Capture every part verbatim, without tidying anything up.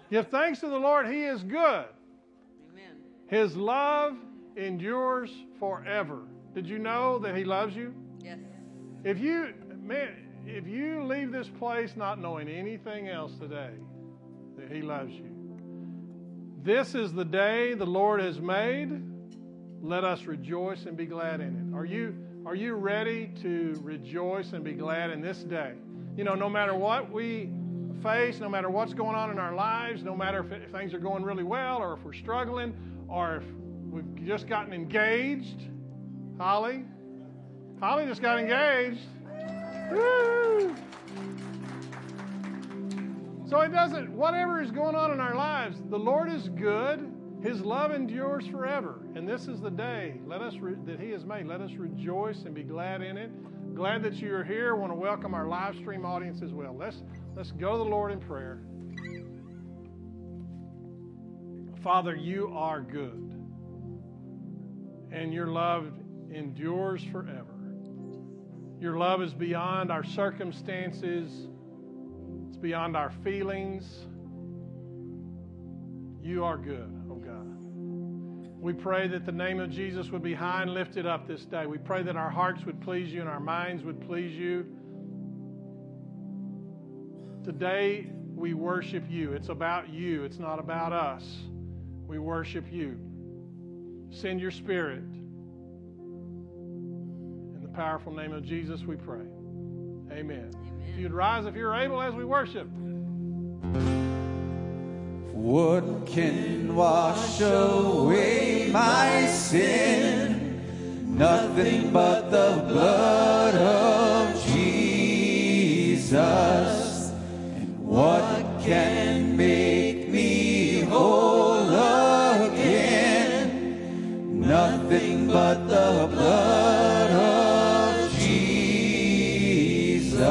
Give thanks to the Lord. He is good. Amen. His love endures forever. Did you know that He loves you? Yes. If you, man, if you leave this place not knowing anything else today, that He loves you. This is the day the Lord has made. Let us rejoice and be glad in it. Are you, are you ready to rejoice and be glad in this day? You know, no matter what we face, no matter what's going on in our lives, no matter if, if things are going really well or if we're struggling or if we've just gotten engaged. Holly? Holly just got engaged. Woo! So it doesn't, whatever is going on in our lives, the Lord is good. His love endures forever. And this is the day let us re- that He has made. Let us rejoice and be glad in it. Glad that you are here. I want to welcome our live stream audience as well. Let's, let's go to the Lord in prayer. Father, you are good. And your love endures forever. Your love is beyond our circumstances. It's beyond our feelings. You are good, oh God. We pray that the name of Jesus would be high and lifted up this day. We pray that our hearts would please you and our minds would please you. Today, we worship you. It's about you. It's not about us. We worship you. Send your Spirit. In the powerful name of Jesus, we pray. Amen. Amen. If you'd rise if you're able as we worship. What can wash away my sin? Nothing but the blood of Jesus. And what can make me whole again? Nothing but the blood of Jesus.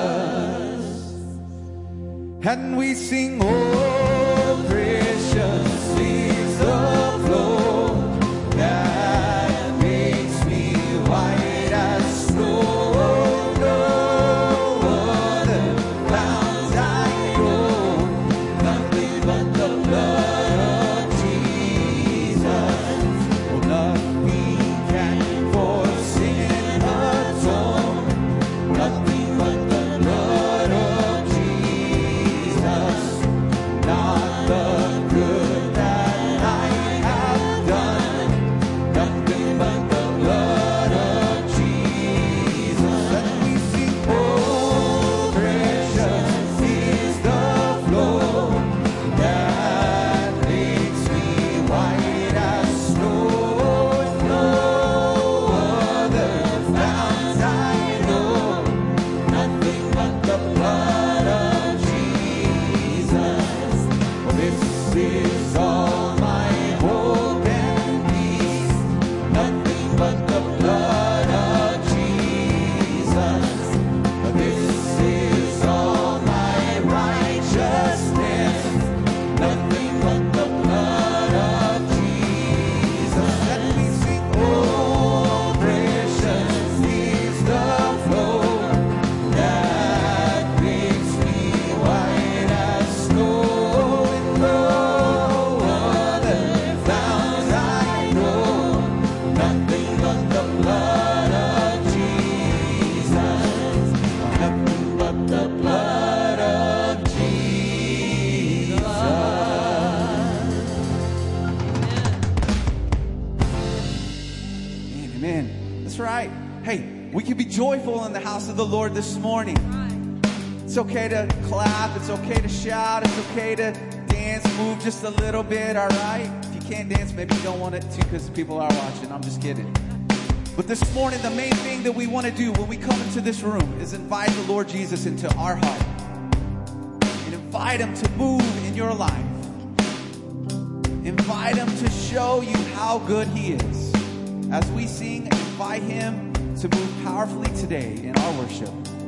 And we sing, oh, precious is the flow that makes me white as snow. No other bounds I know, nothing but the blood of Jesus. Oh, nothing can for sin atone, nothing but the blood of Jesus. Not the good that I have done, nothing but the blood of Jesus. And we sing, oh, precious is the flow that makes me white as snow. And no other founts I know, nothing but the blood of Jesus. This is all my hope and peace, nothing but the blood of Jesus. This is all my righteousness, nothing but the blood of Jesus. And we sing, oh, precious is the flow that makes me white as snow. And no other founts I know, nothing but the blood of Jesus. Nothing but the blood of Jesus. Amen, amen. That's right. Hey, we can be joyful in the house of the Lord this morning. It's okay to clap. It's okay to shout. It's okay to dance, move just a little bit, all right? If you can't dance, maybe you don't want it to because people are watching. I'm just kidding. But this morning, the main thing that we want to do when we come into this room is invite the Lord Jesus into our heart. And invite Him to move in your life. Invite Him to show you how good He is. As we sing, invite Him to move powerfully today in our worship.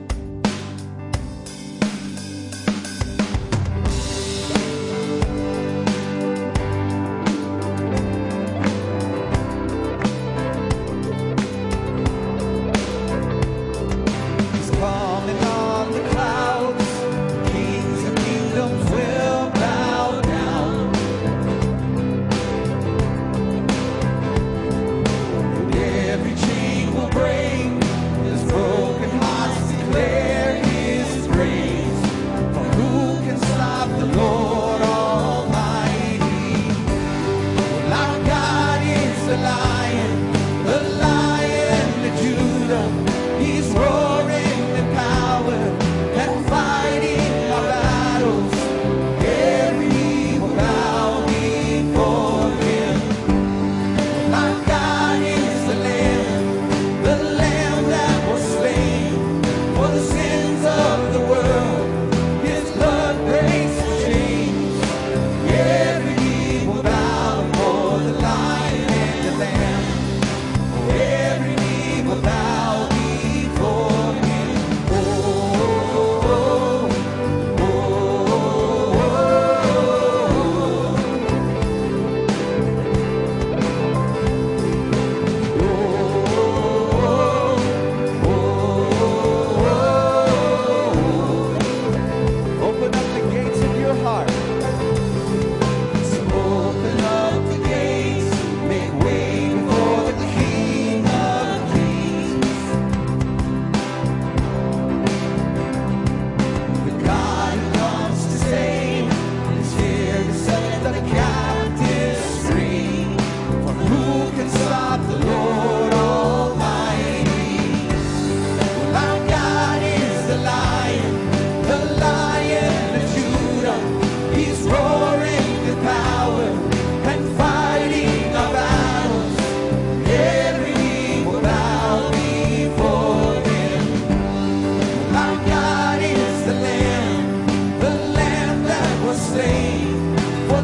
He's coming on the clouds. Kings and kingdoms will bow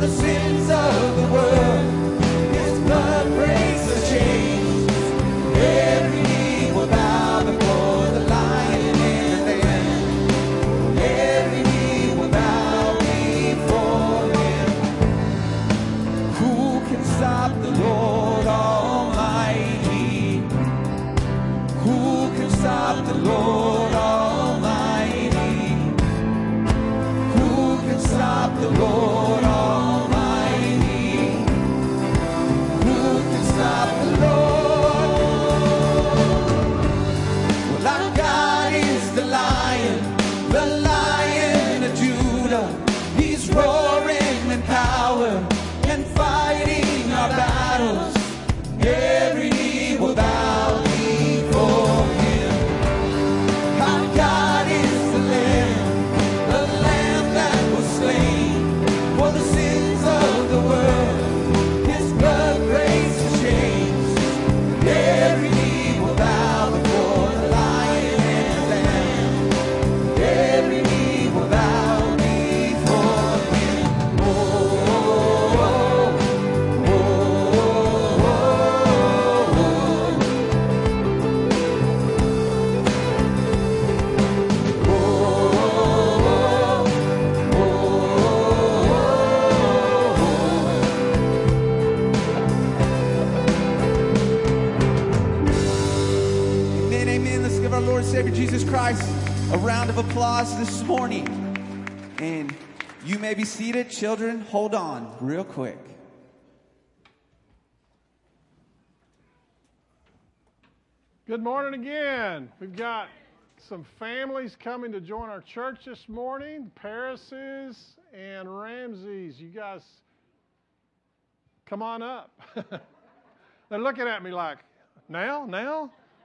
the sins of the world. His blood breaks the chains. Every knee will bow before the Lion and the Lamb. Every knee will bow before him. Who can stop the Lord Almighty? Who can stop the Lord Almighty? Who can stop the Lord Almighty? Who can stop the Lord? Well, our God is the Lion, the Lion of Judah. He's roaring in power and fighting our battles. Every knee will bow before him. Our God is the Lamb, the Lamb that was slain for the sins of the world. His blood breaks the chains. Every knee will bow before the Lion and the Lamb. Every knee will bow before him. Oh, oh, oh, oh, oh, Amen, amen. Let's give our Lord and Savior Jesus Christ a round of applause this morning. And you may be seated. Children, hold on real quick. Good morning again. We've got some families coming to join our church this morning. Paris's and Ramsey's. You guys, come on up. They're looking at me like, now, now?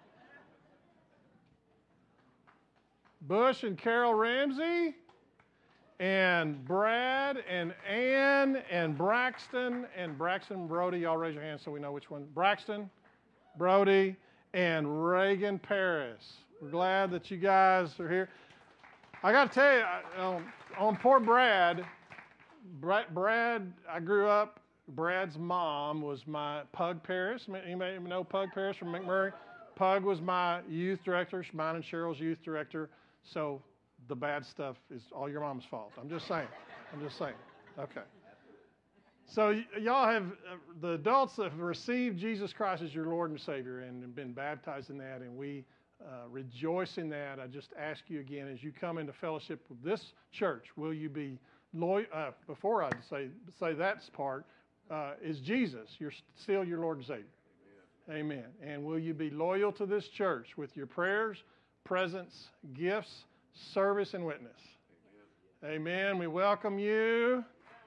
Bush and Carol Ramsey, and Brad and Ann and Braxton and Braxton Brody. Y'all raise your hands so we know which one. Braxton, Brody, and Reagan Paris. We're glad that you guys are here. I got to tell you, I- um, on poor Brad, Brad, Brad, I grew up, Brad's mom was my Pug Paris. You may know Pug Paris from McMurray. Pug was my youth director, mine and Cheryl's youth director. So the bad stuff is all your mom's fault. I'm just saying. I'm just saying. Okay. So y- y'all have, uh, the adults that have received Jesus Christ as your Lord and Savior and been baptized in that, and we uh, rejoice in that. I just ask you again, as you come into fellowship with this church, will you be loyal? Uh, before I say say that part, uh, is Jesus you're still your Lord and Savior? Amen. Amen. And will you be loyal to this church with your prayers, presence, gifts, service, and witness? Amen. Amen. We welcome you.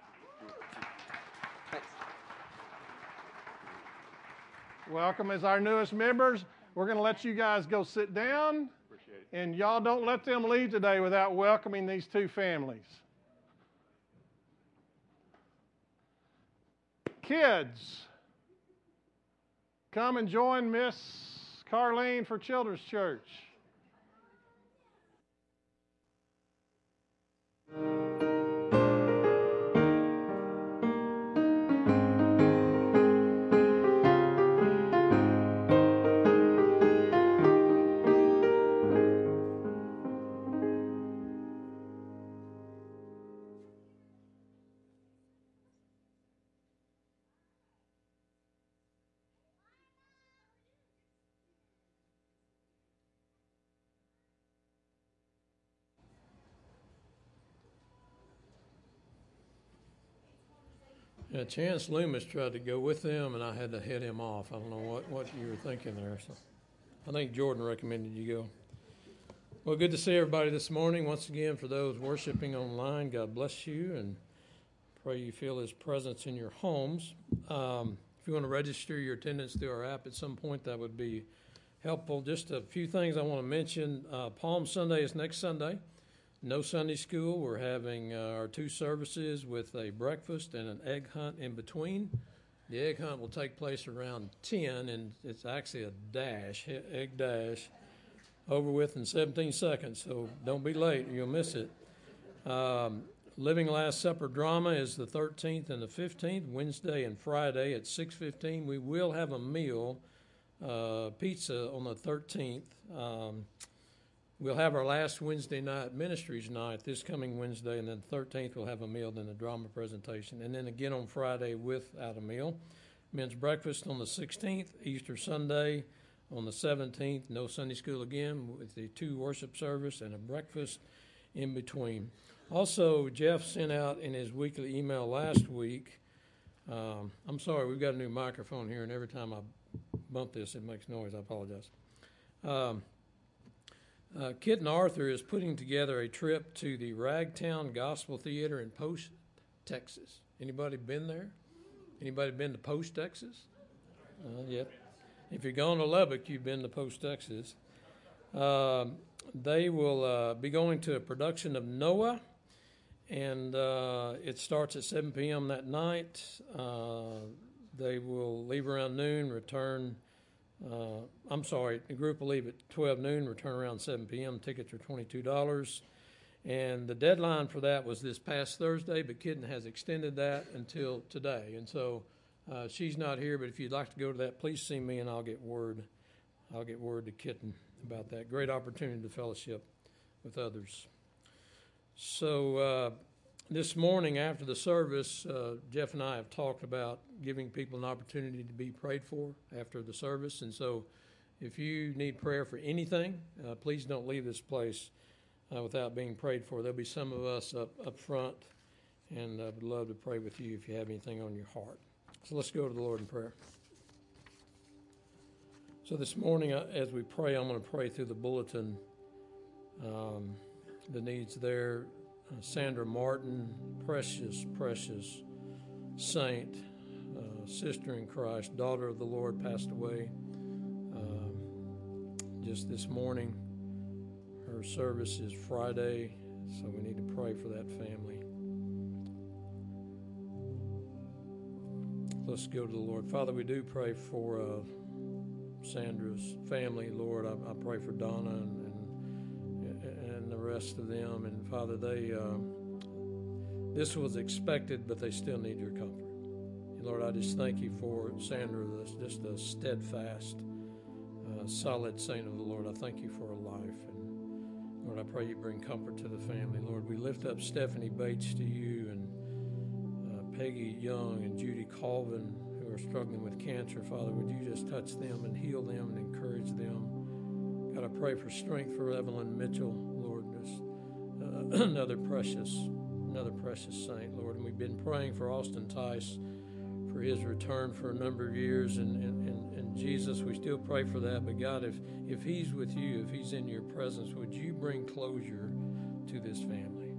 Welcome as our newest members. We're going to let you guys go sit down. Appreciate it. And y'all don't let them leave today without welcoming these two families. Kids, come and join Miss Carlene for Children's Church. Yeah, Chance Loomis tried to go with them, and I had to head him off. I don't know what, what you were thinking there. So I think Jordan recommended you go. Well, good to see everybody this morning. Once again, for those worshiping online, God bless you, and pray you feel His presence in your homes. Um, if you want to register your attendance through our app at some point, that would be helpful. Just a few things I want to mention. Uh, Palm Sunday is next Sunday. No Sunday school. We're having uh, our two services with a breakfast and an egg hunt in between. The egg hunt will take place around ten, and it's actually a dash, egg dash, over with in seventeen seconds, so don't be late or you'll miss it. Um, Living Last Supper drama is the thirteenth and the fifteenth, Wednesday and Friday at six fifteen. We will have a meal, uh, pizza on the thirteenth. Um, we'll have our last Wednesday night ministries night this coming Wednesday, and then thirteenth we'll have a meal, then the drama presentation, and then again on Friday without a meal. Men's breakfast on the sixteenth, Easter Sunday on the seventeenth, no Sunday school again with the two worship service and a breakfast in between. Also, Jeff sent out in his weekly email last week, um, I'm sorry, we've got a new microphone here, and every time I bump this, it makes noise. I apologize. Um, uh, Kit and Arthur is putting together a trip to the Ragtown Gospel Theater in Post, Texas. Anybody been there? Anybody been to Post, Texas? Uh, yep. If you're going to Lubbock, you've been to Post, Texas. Um, they will uh, be going to a production of Noah, and uh, it starts at seven p.m. that night. Uh, they will leave around noon, return, uh, I'm sorry, the group will leave at twelve noon, return around seven p.m. Tickets are twenty-two dollars. And the deadline for that was this past Thursday, but Kitten has extended that until today. And so uh, she's not here, but if you'd like to go to that, please see me, and I'll get word. I'll get word to Kitten about that. Great opportunity to fellowship with others. So uh, this morning after the service, uh, Jeff and I have talked about giving people an opportunity to be prayed for after the service. And so if you need prayer for anything, uh, please don't leave this place Uh, without being prayed for. There'll be some of us up, up front, and I uh, would love to pray with you if you have anything on your heart. So let's go to the Lord in prayer. So this morning, uh, as we pray, I'm going to pray through the bulletin, um, the needs there. Uh, Sandra Martin, precious, precious saint, uh, sister in Christ, daughter of the Lord, passed away um, just this morning. Her service is Friday, so we need to pray for that family. Let's go to the Lord. Father, we do pray for uh, Sandra's family, Lord. I, I pray for Donna and, and and the rest of them. And Father, they uh, this was expected, but they still need your comfort. And Lord, I just thank you for Sandra, this, just a steadfast, uh, solid saint of the Lord. I thank you for her life. Lord, I pray you bring comfort to the family. Lord, we lift up Stephanie Bates to you, and uh, Peggy Young and Judy Colvin, who are struggling with cancer. Father, would you just touch them and heal them and encourage them? God, I pray for strength for Evelyn Mitchell, Lord, just uh, another precious, another precious saint, Lord. And we've been praying for Austin Tice for his return for a number of years, and, and, and, and Jesus, we still pray for that. But God, if, if he's with you, if he's in your presence, would you bring closure to this family?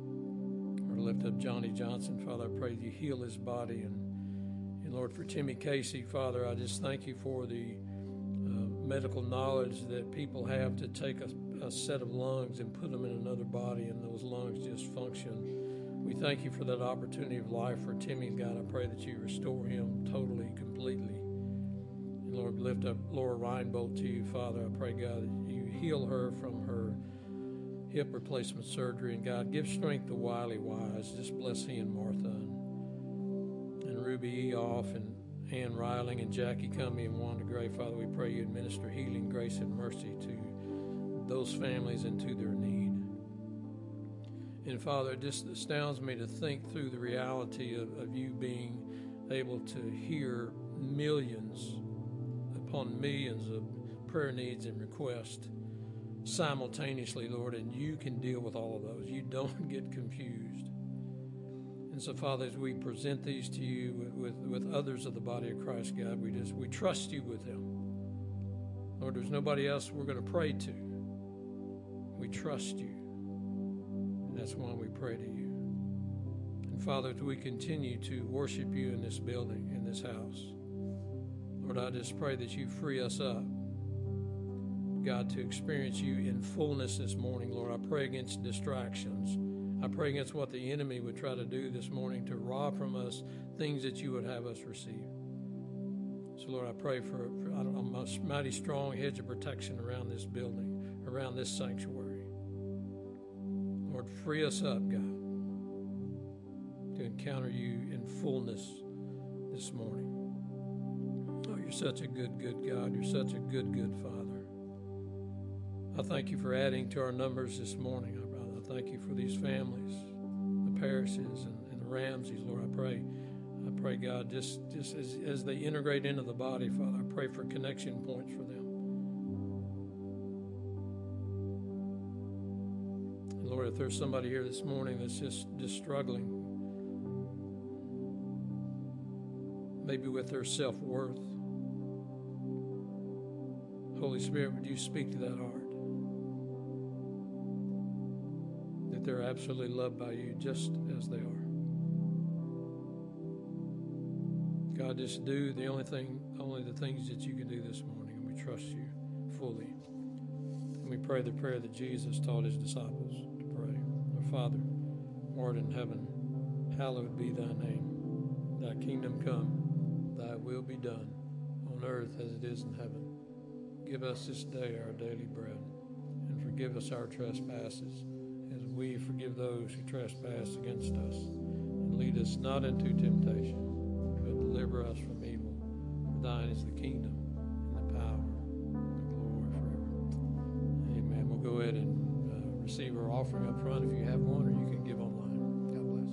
Or lift up Johnny Johnson, Father, I pray you heal his body. And, and Lord, for Timmy Casey, Father, I just thank you for the uh, medical knowledge that people have to take a, a set of lungs and put them in another body, and those lungs just function. We thank you for that opportunity of life for Timmy. God, I pray that you restore him totally, completely. And Lord, lift up Laura Reinbold to you, Father. I pray, God, that you heal her from her hip replacement surgery. And God, give strength to Wiley Wise. Just bless he and Martha and, and Ruby Eoff and Ann Riling and Jackie Cummey and Wanda Gray. Father, we pray you administer healing, grace, and mercy to those families and to their need. And Father, it just astounds me to think through the reality of, of you being able to hear millions upon millions of prayer needs and requests simultaneously, Lord, and you can deal with all of those. You don't get confused. And so, Father, as we present these to you with, with, with others of the body of Christ, God, we just we trust you with them. Lord, there's nobody else we're going to pray to. We trust you. That's why we pray to you. And Father, as we continue to worship you in this building, in this house, Lord, I just pray that you free us up, God, to experience you in fullness this morning. Lord, I pray against distractions. I pray against what the enemy would try to do this morning to rob from us things that you would have us receive. So, Lord, I pray for, for I don't know, a mighty strong hedge of protection around this building, around this sanctuary. Lord, free us up, God. to encounter you in fullness this morning. Oh, you're such a good, good God. You're such a good, good Father. I thank you for adding to our numbers this morning. I, I thank you for these families, the parishes and, and the Ramseys, Lord. I pray, I pray, God, just, just as, as they integrate into the body, Father, I pray for connection points for them. And Lord, if there's somebody here this morning that's just, just struggling, maybe with their self-worth, Holy Spirit, would you speak to that heart? That they're absolutely loved by you just as they are. God, just do the only thing, only the things that you can do this morning, and we trust you fully. And we pray the prayer that Jesus taught his disciples to pray. Our Father, who art in heaven, hallowed be thy name. Thy kingdom come, thy will be done, on earth as it is in heaven. Give us this day our daily bread, and forgive us our trespasses, as we forgive those who trespass against us. And lead us not into temptation, but deliver us from evil. For thine is the kingdom, and the power, and the glory forever. Amen. We'll go ahead and uh, receive our offering up front if you have one, or you can give online. God bless.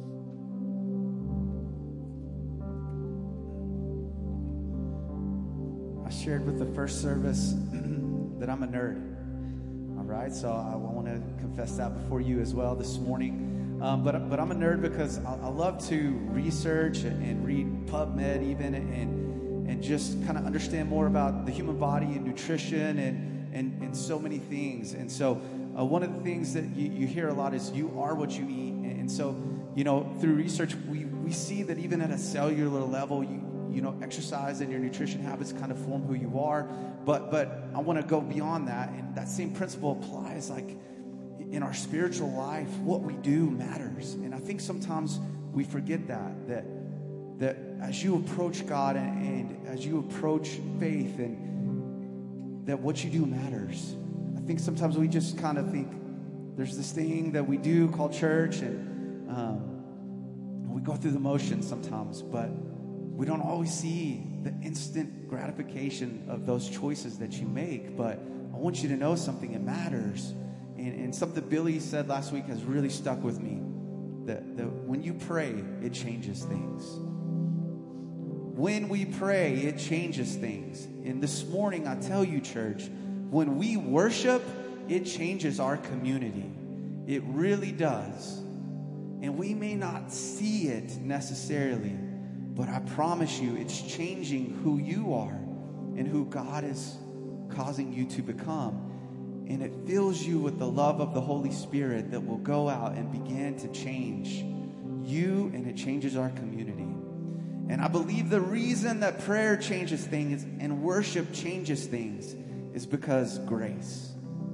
I shared with the first service that I'm a nerd. All right, so I want to confess that before you as well this morning. Um, but but I'm a nerd because I, I love to research and, and read PubMed even, and and just kind of understand more about the human body and nutrition and and, and so many things. And so uh, one of the things that you, you hear a lot is you are what you eat. And, and so, you know, through research, we, we see that even at a cellular level, you you know, exercise and your nutrition habits kind of form who you are. But but I want to go beyond that, and that same principle applies like in our spiritual life. What we do matters, and I think sometimes we forget that that that as you approach God and, and as you approach faith, and that what you do matters. I think sometimes we just kind of think there's this thing that we do called church, and um, we go through the motions sometimes, but we don't always see the instant gratification of those choices that you make. But I want you to know something, it matters. And, and something Billy said last week has really stuck with me. That, that when you pray, it changes things. When we pray, it changes things. And this morning, I tell you, church, when we worship, it changes our community. It really does. And we may not see it necessarily, but I promise you, it's changing who you are and who God is causing you to become. And it fills you with the love of the Holy Spirit that will go out and begin to change you, and it changes our community. And I believe the reason that prayer changes things and worship changes things is because grace.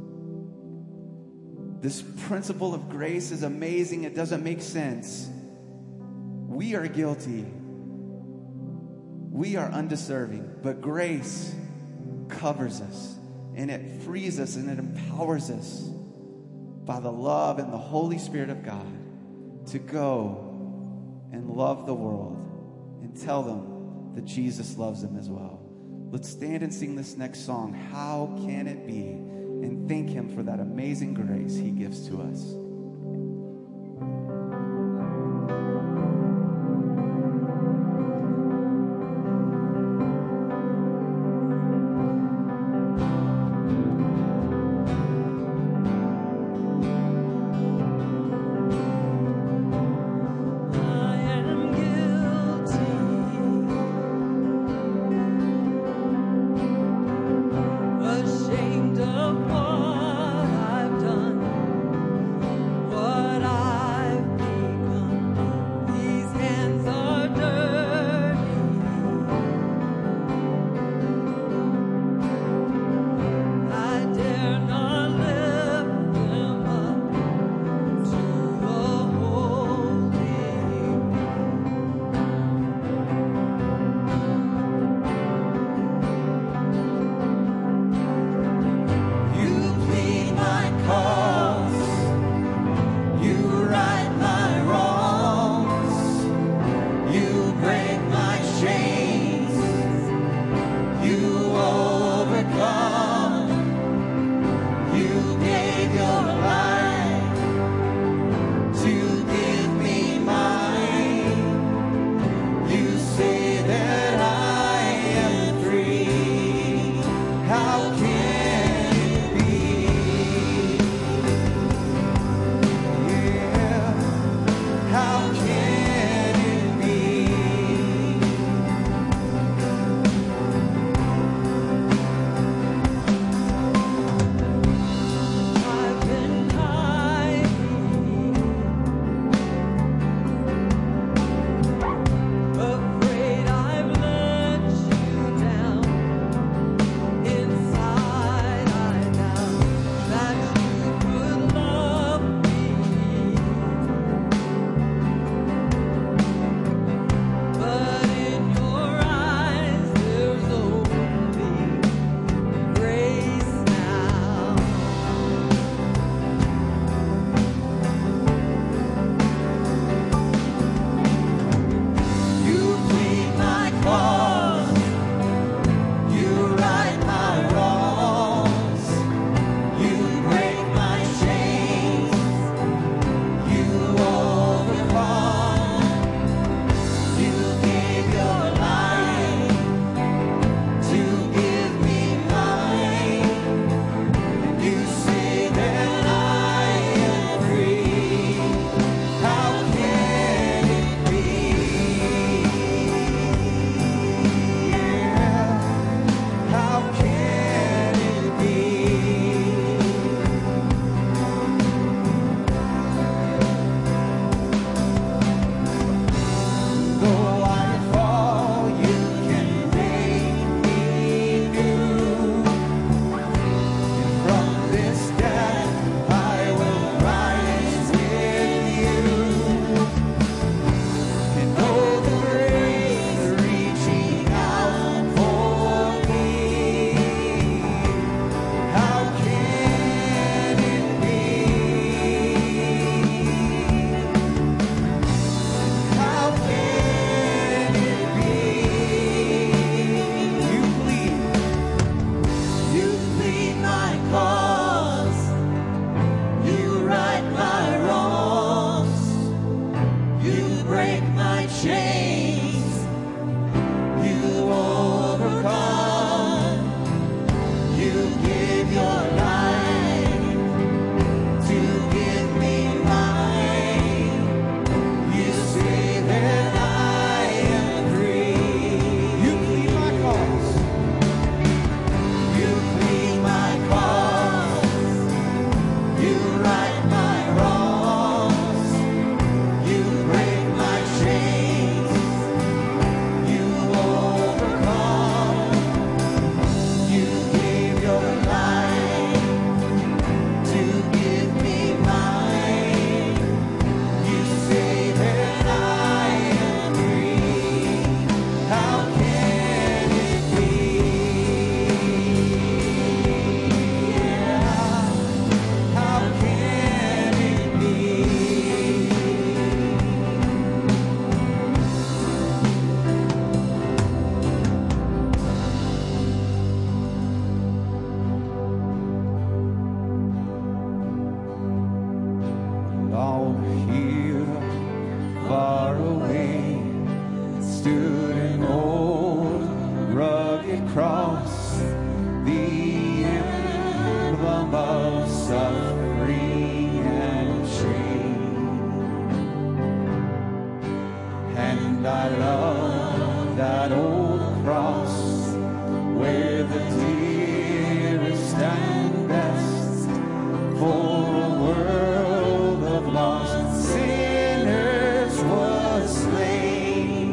This principle of grace is amazing. It doesn't make sense. We are guilty. We are undeserving, but grace covers us, and it frees us, and it empowers us by the love and the Holy Spirit of God to go and love the world and tell them that Jesus loves them as well. Let's stand and sing this next song, How Can It Be? And thank him for that amazing grace he gives to us. Ashamed of what I've done. chains. You overcome. You give your life to give me mine. You say that I am free. You plead my cause. You plead my cause. You right my wrongs. You break my chains. You overcome. You gave your life to give me mine. You say that I am free. How can it be? Yeah. How can it be? Long here, far away, stood an old rugged cross, the emblem of suffering and shame. And I love that old cross where the dearest and best for a world of lost sinners was slain.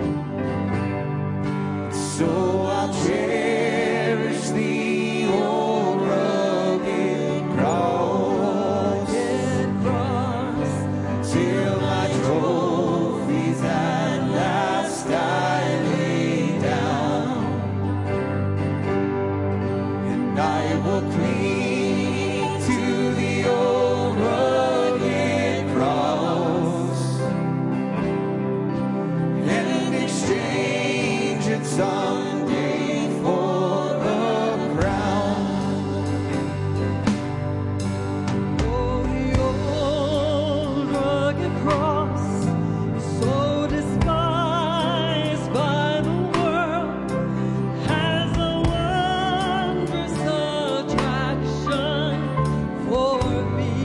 So I'll cherish the old rugged cross till my trophies at last I lay down. And I will cling to the old rugged cross and exchange it someday for the crown. Oh, the old rugged cross, so despised by the world, has a wondrous attraction for me.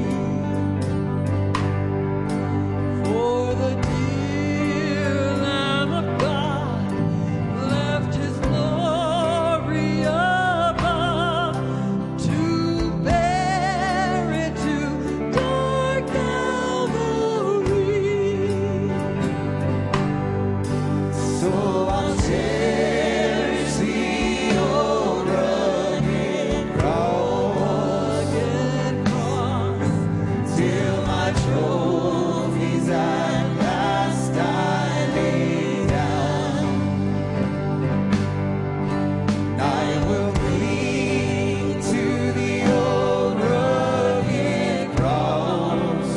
For the dear Lamb of God left his glory above to bear it to dark Calvary. So I'll cherish the old rugged cross till my trophies at last I lay down. I will cling to the old rugged cross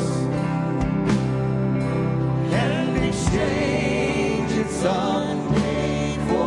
and exchange it someday for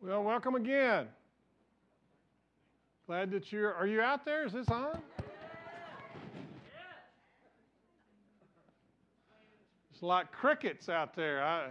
Well, welcome again. Glad that you're, are you out there? Is this on? It's like crickets out there. I,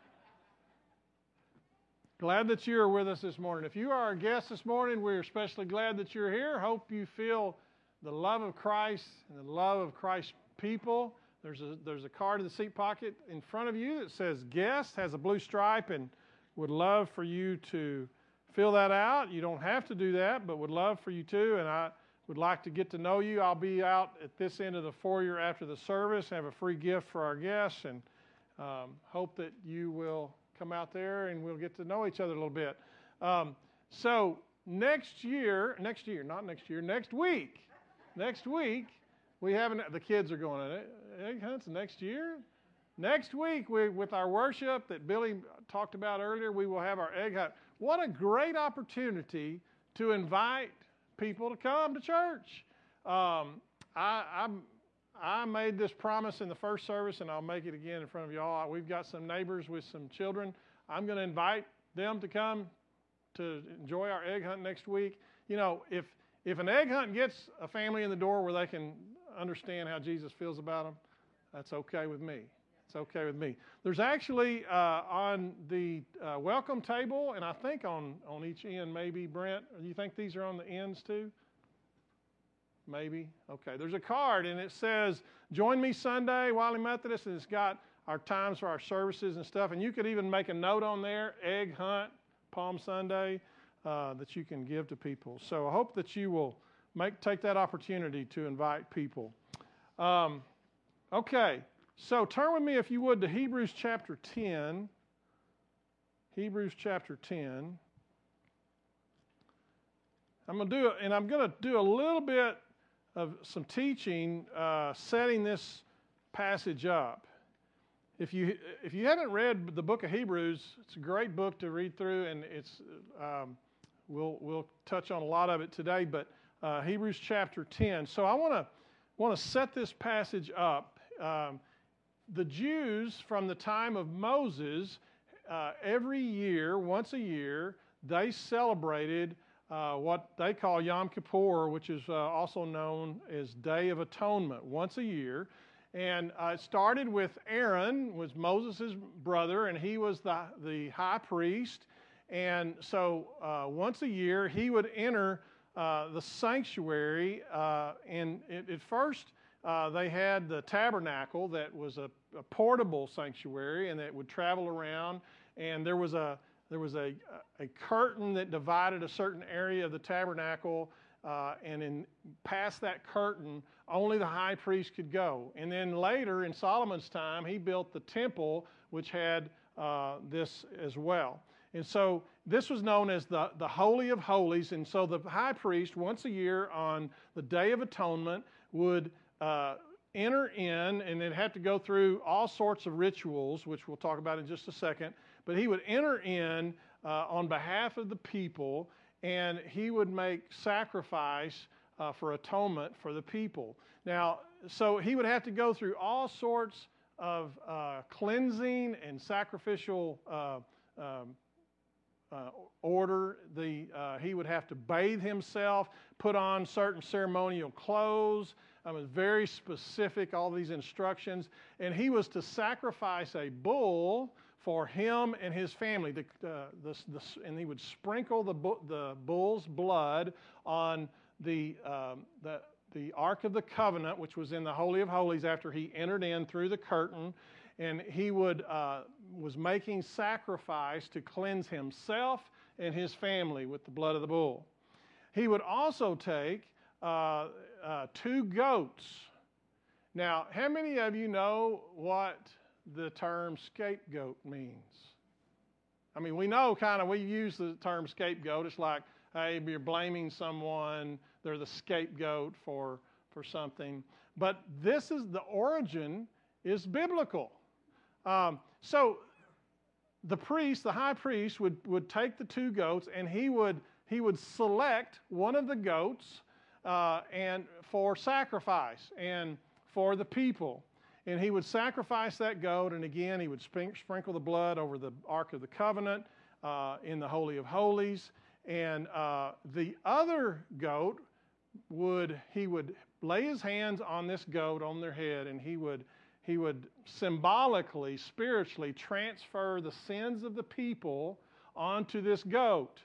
glad that you're with us this morning. If you are our guest this morning, we're especially glad that you're here. Hope you feel the love of Christ and the love of Christ's people. There's a, there's a card in the seat pocket in front of you that says guest, has a blue stripe, and would love for you to fill that out. You don't have to do that, but would love for you to, and I would like to get to know you. I'll be out at this end of the foyer after the service, have a free gift for our guests, and um, hope that you will come out there and we'll get to know each other a little bit. Um, so next year, next year, not next year, next week, next week, we have, an, the kids are going, egg hunts next year? Next week, we, with our worship that Billy talked about earlier, we will have our egg hunt. What a great opportunity to invite people to come to church. Um, I, I, I made this promise in the first service, and I'll make it again in front of y'all. We've got some neighbors with some children. I'm going to invite them to come to enjoy our egg hunt next week. You know, if if an egg hunt gets a family in the door where they can understand how Jesus feels about them, that's okay with me. It's okay with me. There's actually uh, on the uh, welcome table, and I think on, on each end maybe, Brent, do you think these are on the ends too? Maybe? Okay. There's a card, and it says, Join Me Sunday, Wiley Methodist, and it's got our times for our services and stuff. And you could even make a note on there, Egg Hunt, Palm Sunday, uh, that you can give to people. So I hope that you will make take that opportunity to invite people. Um, okay. So turn with me, if you would, to Hebrews chapter ten. Hebrews chapter ten. I'm going to do it, and I'm going to do a little bit of some teaching, uh, setting this passage up. If you if you haven't read the book of Hebrews, it's a great book to read through, and it's um, we'll we'll touch on a lot of it today. But uh, Hebrews chapter ten. So I want to want to set this passage up. Um, The Jews from the time of Moses, uh, every year, once a year, they celebrated uh, what they call Yom Kippur, which is uh, also known as Day of Atonement, once a year. And uh, it started with Aaron, was Moses' brother, and he was the, the high priest. And so uh, once a year, he would enter uh, the sanctuary. Uh, and it, at first, Uh, they had the tabernacle that was a, a portable sanctuary, and that would travel around. And there was a there was a a curtain that divided a certain area of the tabernacle, uh, and in past that curtain, only the high priest could go. And then later in Solomon's time, he built the temple, which had uh, this as well. And so this was known as the, the Holy of Holies. And so the high priest, once a year on the Day of Atonement, would Uh, enter in, and they'd have to go through all sorts of rituals, which we'll talk about in just a second. But he would enter in uh, on behalf of the people, and he would make sacrifice uh, for atonement for the people. Now, so he would have to go through all sorts of uh, cleansing and sacrificial uh, um, Uh, order. The uh, he would have to bathe himself, put on certain ceremonial clothes. Um, it was very specific, all these instructions. And he was to sacrifice a bull for him and his family. The, uh, the, the, and he would sprinkle the, bu- the bull's blood on the, um, the, the Ark of the Covenant, which was in the Holy of Holies after he entered in through the curtain. And he would uh, was making sacrifice to cleanse himself and his family with the blood of the bull. He would also take uh, uh, two goats. Now, how many of you know what the term scapegoat means? I mean, we know kind of, we use the term scapegoat. It's like, hey, you're blaming someone, they're the scapegoat for, for something. But this is, the origin is biblical. Um, so the priest, the high priest, would, would take the two goats, and he would he would select one of the goats uh, and for sacrifice and for the people. And he would sacrifice that goat, and again he would sprinkle the blood over the Ark of the Covenant, uh, in the Holy of Holies. And uh, the other goat would, he would lay his hands on this goat on their head, and he would, he would symbolically, spiritually transfer the sins of the people onto this goat.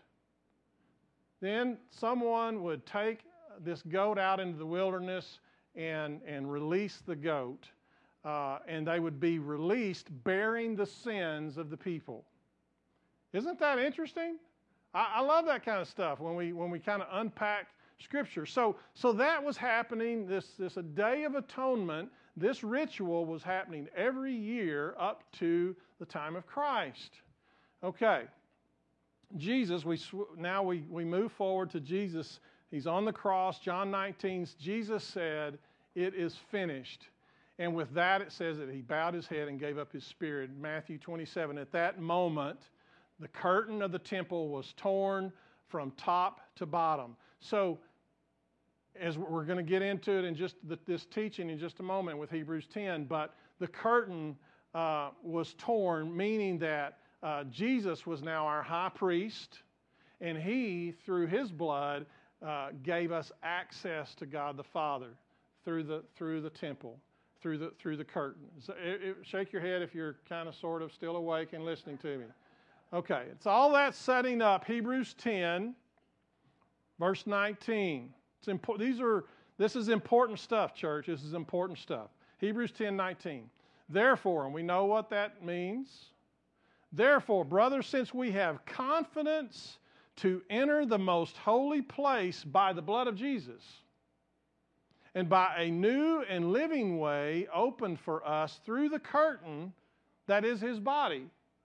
Then someone would take this goat out into the wilderness and, and release the goat, uh, and they would be released bearing the sins of the people. Isn't that interesting? I, I love that kind of stuff when we when we kind of unpack Scripture. So so that was happening. This this a Day of Atonement. This ritual was happening every year up to the time of Christ. Okay. Jesus. We now we we move forward to Jesus. He's on the cross. John nineteen. Jesus said, "It is finished." And with that, it says that he bowed his head and gave up his spirit. Matthew twenty-seven. At that moment, the curtain of the temple was torn from top to bottom. So, as we're going to get into it in just the, this teaching in just a moment with Hebrews ten, but the curtain uh, was torn, meaning that uh, Jesus was now our high priest, and he, through his blood, uh, gave us access to God the Father through the through the temple, through the through the curtain. So it, it, shake your head if you're kind of sort of still awake and listening to me. Okay, it's all that setting up. Hebrews ten, verse nineteen. It's important. These are this is important stuff, church. This is important stuff. Hebrews ten, nineteen. Therefore, and we know what that means. Therefore, brothers, since we have confidence to enter the most holy place by the blood of Jesus, and by a new and living way opened for us through the curtain that is his body.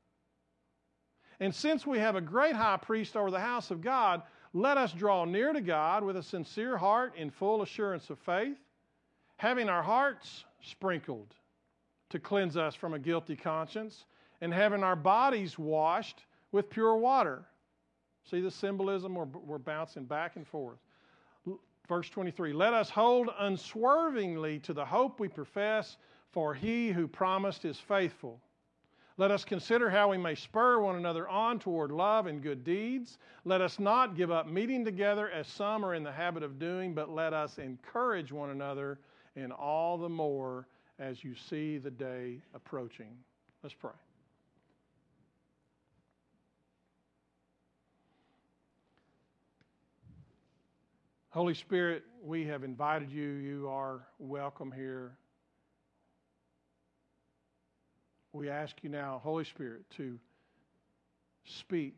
And since we have a great high priest over the house of God, let us draw near to God with a sincere heart in full assurance of faith, having our hearts sprinkled to cleanse us from a guilty conscience, and having our bodies washed with pure water. See the symbolism? We're, we're bouncing back and forth. Verse twenty-three, let us hold unswervingly to the hope we profess, for he who promised is faithful. Let us consider how we may spur one another on toward love and good deeds. Let us not give up meeting together as some are in the habit of doing, but let us encourage one another, and all the more as you see the day approaching. Let's pray. Holy Spirit, we have invited you. You are welcome here. We ask you now, Holy Spirit, to speak.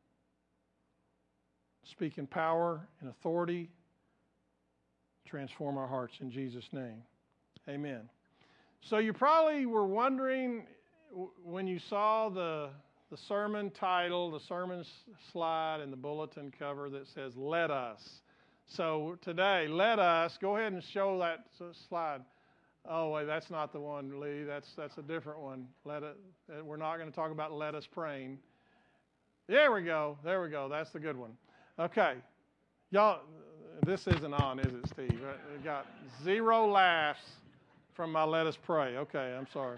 Speak in power and authority. Transform our hearts in Jesus' name. Amen. So you probably were wondering when you saw the, the sermon title, the sermon slide, and the bulletin cover that says, "Let Us." So today, let us, go ahead and show that slide. Oh, wait, that's not the one, Lee. That's that's a different one. Let it. We're not going to talk about let us praying. There we go. There we go. That's the good one. Okay, y'all. This isn't on, is it, Steve? We got zero laughs from my let us pray. Okay, I'm sorry.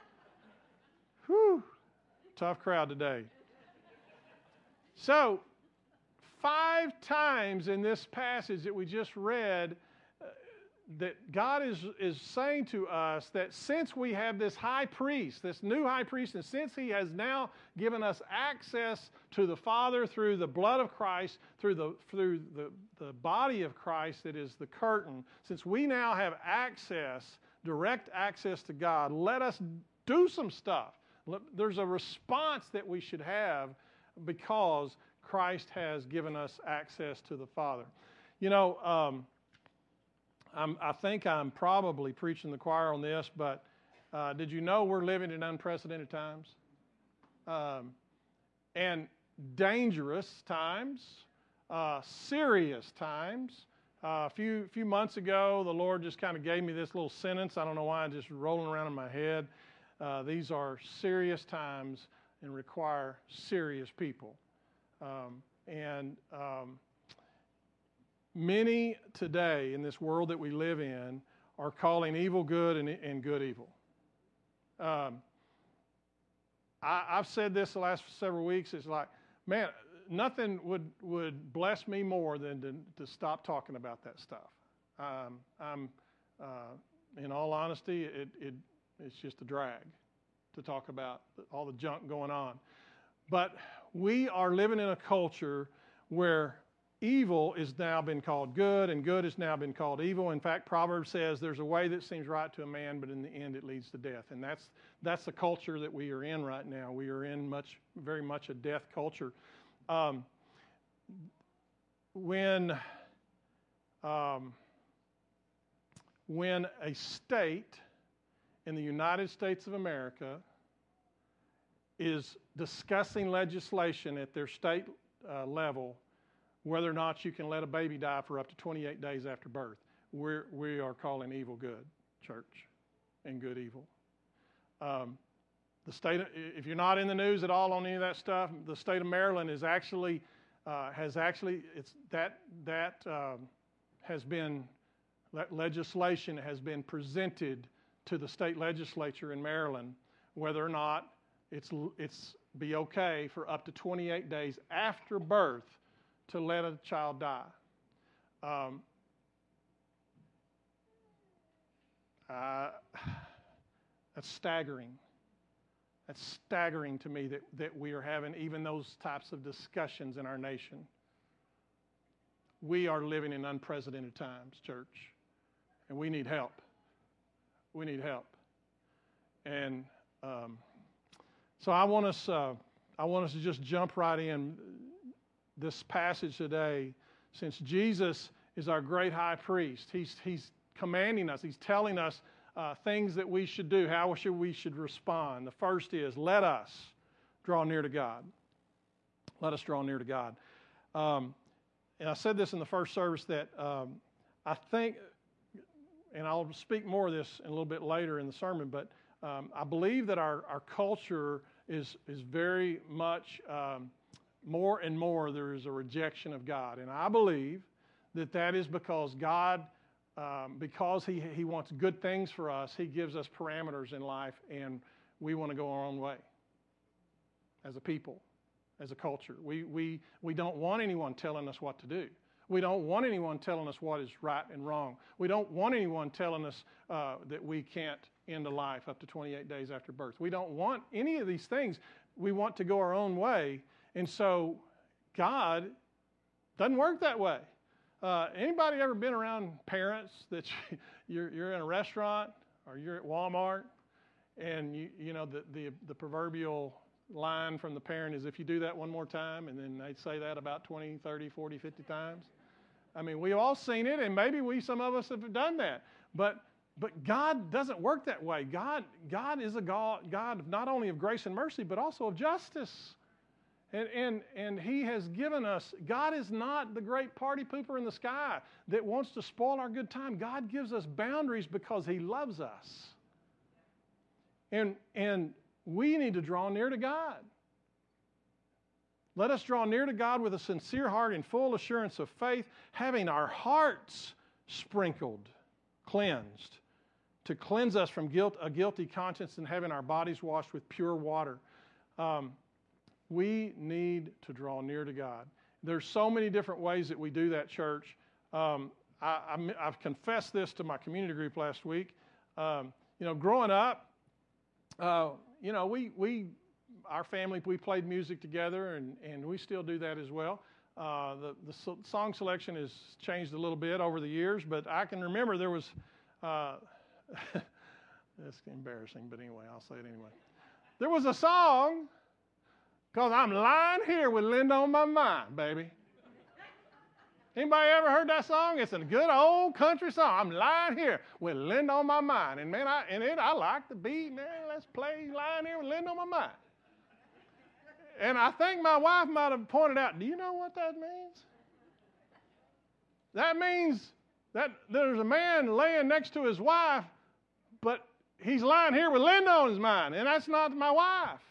Whew, tough crowd today. So, five times in this passage that we just read, that God is, is saying to us that since we have this high priest, this new high priest, and since he has now given us access to the Father through the blood of Christ, through the through the, the body of Christ that is the curtain, since we now have access, direct access to God, let us do some stuff. There's a response that we should have because Christ has given us access to the Father. You know, um, I'm, I think I'm probably preaching the choir on this, but uh, did you know we're living in unprecedented times? Um, and dangerous times, uh, serious times. Uh, a few few months ago, the Lord just kind of gave me this little sentence. I don't know why, just rolling around in my head. Uh, these are serious times and require serious people. Um, and um, many today in this world that we live in are calling evil good and, and good evil. Um, I, I've said this the last several weeks. It's like man, nothing would, would bless me more than to, to stop talking about that stuff. Um, I'm, uh, in all honesty, it, it it's just a drag to talk about all the junk going on. But we are living in a culture where evil is now been called good and good has now been called evil. In fact, Proverbs says there's a way that seems right to a man, but in the end it leads to death. And that's that's the culture that we are in right now. We are in much, very much a death culture. Um, when um, when a state in the United States of America is discussing legislation at their state uh, level, whether or not you can let a baby die for up to twenty-eight days after birth, we're, we are calling evil good, church, and good evil. Um, the state, of, if you're not in the news at all on any of that stuff, the state of Maryland is actually uh, has actually it's that that um, has been that legislation has been presented to the state legislature in Maryland, whether or not it's it's be okay for up to twenty-eight days after birth to let a child die. Um, uh, that's staggering. That's staggering to me that, that we are having even those types of discussions in our nation. We are living in unprecedented times, church, and we need help. We need help. And um, so I want us, uh, I want us to just jump right in. This passage today, since Jesus is our great high priest, he's, he's commanding us, he's telling us uh, things that we should do, how should we should respond. The first is, let us draw near to God. Let us draw near to God. Um, and I said this in the first service that um, I think, and I'll speak more of this in a little bit later in the sermon, but um, I believe that our, our culture is, is very much... Um, more and more there is a rejection of God. And I believe that that is because God, um, because he, he wants good things for us, he gives us parameters in life, and we want to go our own way as a people, as a culture. We, we, we don't want anyone telling us what to do. We don't want anyone telling us what is right and wrong. We don't want anyone telling us uh, that we can't end a life up to twenty-eight days after birth. We don't want any of these things. We want to go our own way. And so God doesn't work that way. Uh, anybody ever been around parents that you, you're, you're in a restaurant or you're at Walmart and you, you know the, the, the proverbial line from the parent is, if you do that one more time, and then they'd say that about twenty, thirty, forty, fifty times. I mean, we've all seen it, and maybe we, some of us have done that. But but God doesn't work that way. God, God is a God, God not only of grace and mercy, but also of justice. And, and, and he has given us, God is not the great party pooper in the sky that wants to spoil our good time. God gives us boundaries because he loves us. And, and we need to draw near to God. Let us draw near to God with a sincere heart and full assurance of faith, having our hearts sprinkled, cleansed, to cleanse us from guilt, a guilty conscience, and having our bodies washed with pure water. Um, We need to draw near to God. There's so many different ways that we do that, church. Um, I, I, I've confessed this to my community group last week. Um, you know, growing up, uh, you know, we we our family we played music together, and, and we still do that as well. Uh, the the so, song selection has changed a little bit over the years, but I can remember there was. Uh, that's embarrassing, but anyway, I'll say it anyway. There was a song. Because I'm lying here with Linda on my mind, baby. Anybody ever heard that song? It's a good old country song. I'm lying here with Linda on my mind. And man, I, and it, I like the beat, man. Let's play lying here with Linda on my mind. And I think my wife might have pointed out, do you know what that means? That means that there's a man laying next to his wife, but he's lying here with Linda on his mind. And that's not my wife.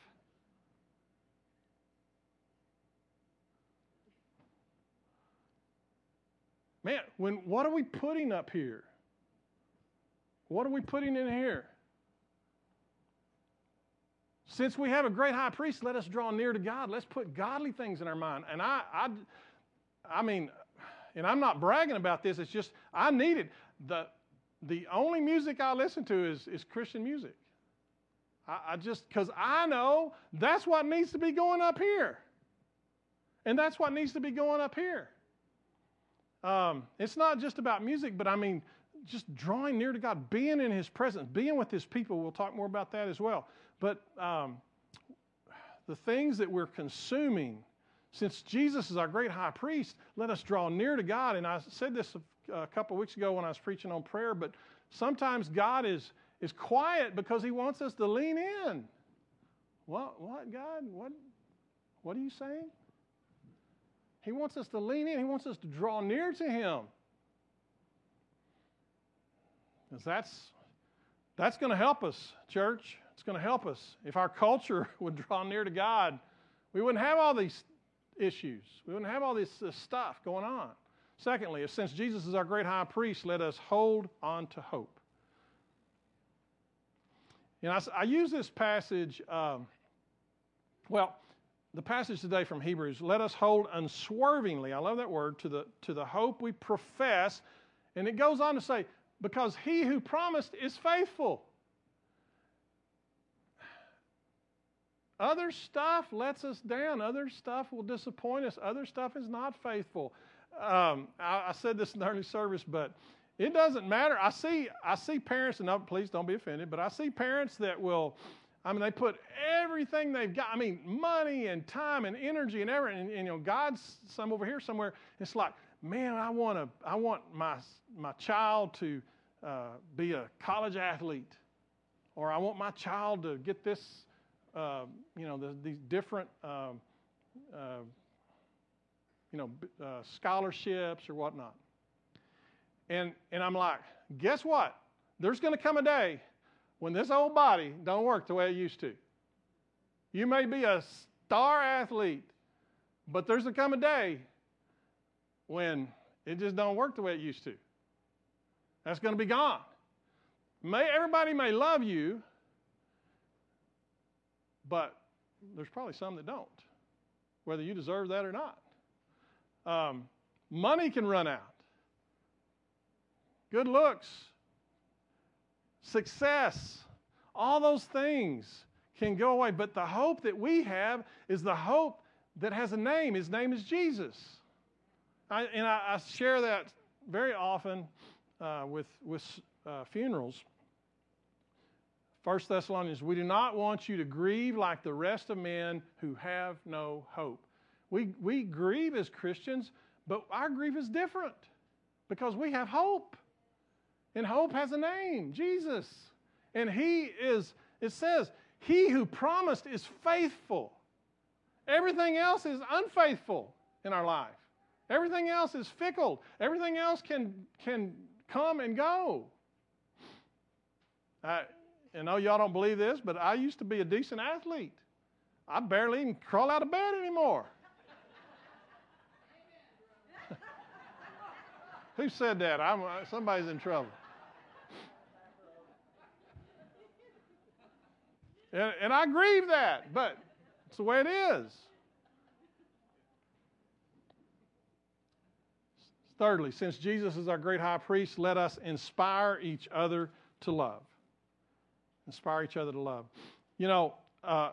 Man, when what are we putting up here? What are we putting in here? Since we have a great high priest, let us draw near to God. Let's put godly things in our mind. And I, I, I mean, and I'm not bragging about this. It's just I need it. The, the only music I listen to is, is Christian music. I, I just, because I know that's what needs to be going up here. And that's what needs to be going up here. Um, it's not just about music, but I mean, just drawing near to God, being in His presence, being with His people. We'll talk more about that as well. But um, the things that we're consuming, since Jesus is our great high priest, let us draw near to God. And I said this a, a couple of weeks ago when I was preaching on prayer, but sometimes God is, is quiet because He wants us to lean in. What, what, God? What, what are you saying? He wants us to lean in. He wants us to draw near to Him. Because that's, that's going to help us, church. It's going to help us. If our culture would draw near to God, we wouldn't have all these issues. We wouldn't have all this, this stuff going on. Secondly, if since Jesus is our great high priest, let us hold on to hope. You know, I, I use this passage, um, well, the passage today from Hebrews, let us hold unswervingly, I love that word, to the, to the hope we profess. And it goes on to say, because He who promised is faithful. Other stuff lets us down. Other stuff will disappoint us. Other stuff is not faithful. Um, I, I said this in the early service, but it doesn't matter. I see, I see parents, and no, please don't be offended, but I see parents that will, I mean, they put everything they've got, I mean, money and time and energy and everything, and, and you know, God's some over here somewhere. It's like, man, I want to, I want my my child to uh, be a college athlete, or I want my child to get this. Uh, you know, the, these different, um, uh, you know, uh, scholarships or whatnot. And and I'm like, guess what? There's going to come a day when this old body don't work the way it used to. You may be a star athlete, but there's going to come a day when it just don't work the way it used to. That's going to be gone. May everybody may love you, but there's probably some that don't, whether you deserve that or not. Um, money can run out. Good looks, success, all those things can go away. But the hope that we have is the hope that has a name. His name is Jesus. I, and I, I share that very often uh, with, with uh, funerals. First Thessalonians, we do not want you to grieve like the rest of men who have no hope. We, we grieve as Christians, but our grief is different because we have hope. And hope has a name, Jesus. And He is, it says, He who promised is faithful. Everything else is unfaithful in our life. Everything else is fickle. Everything else can, can come and go. I, I know y'all don't believe this, but I used to be a decent athlete. I barely even crawl out of bed anymore. Who said that? I'm, somebody's in trouble. And, and I grieve that, but it's the way it is. Thirdly, since Jesus is our great high priest, let us inspire each other to love. Inspire each other to love. You know, uh,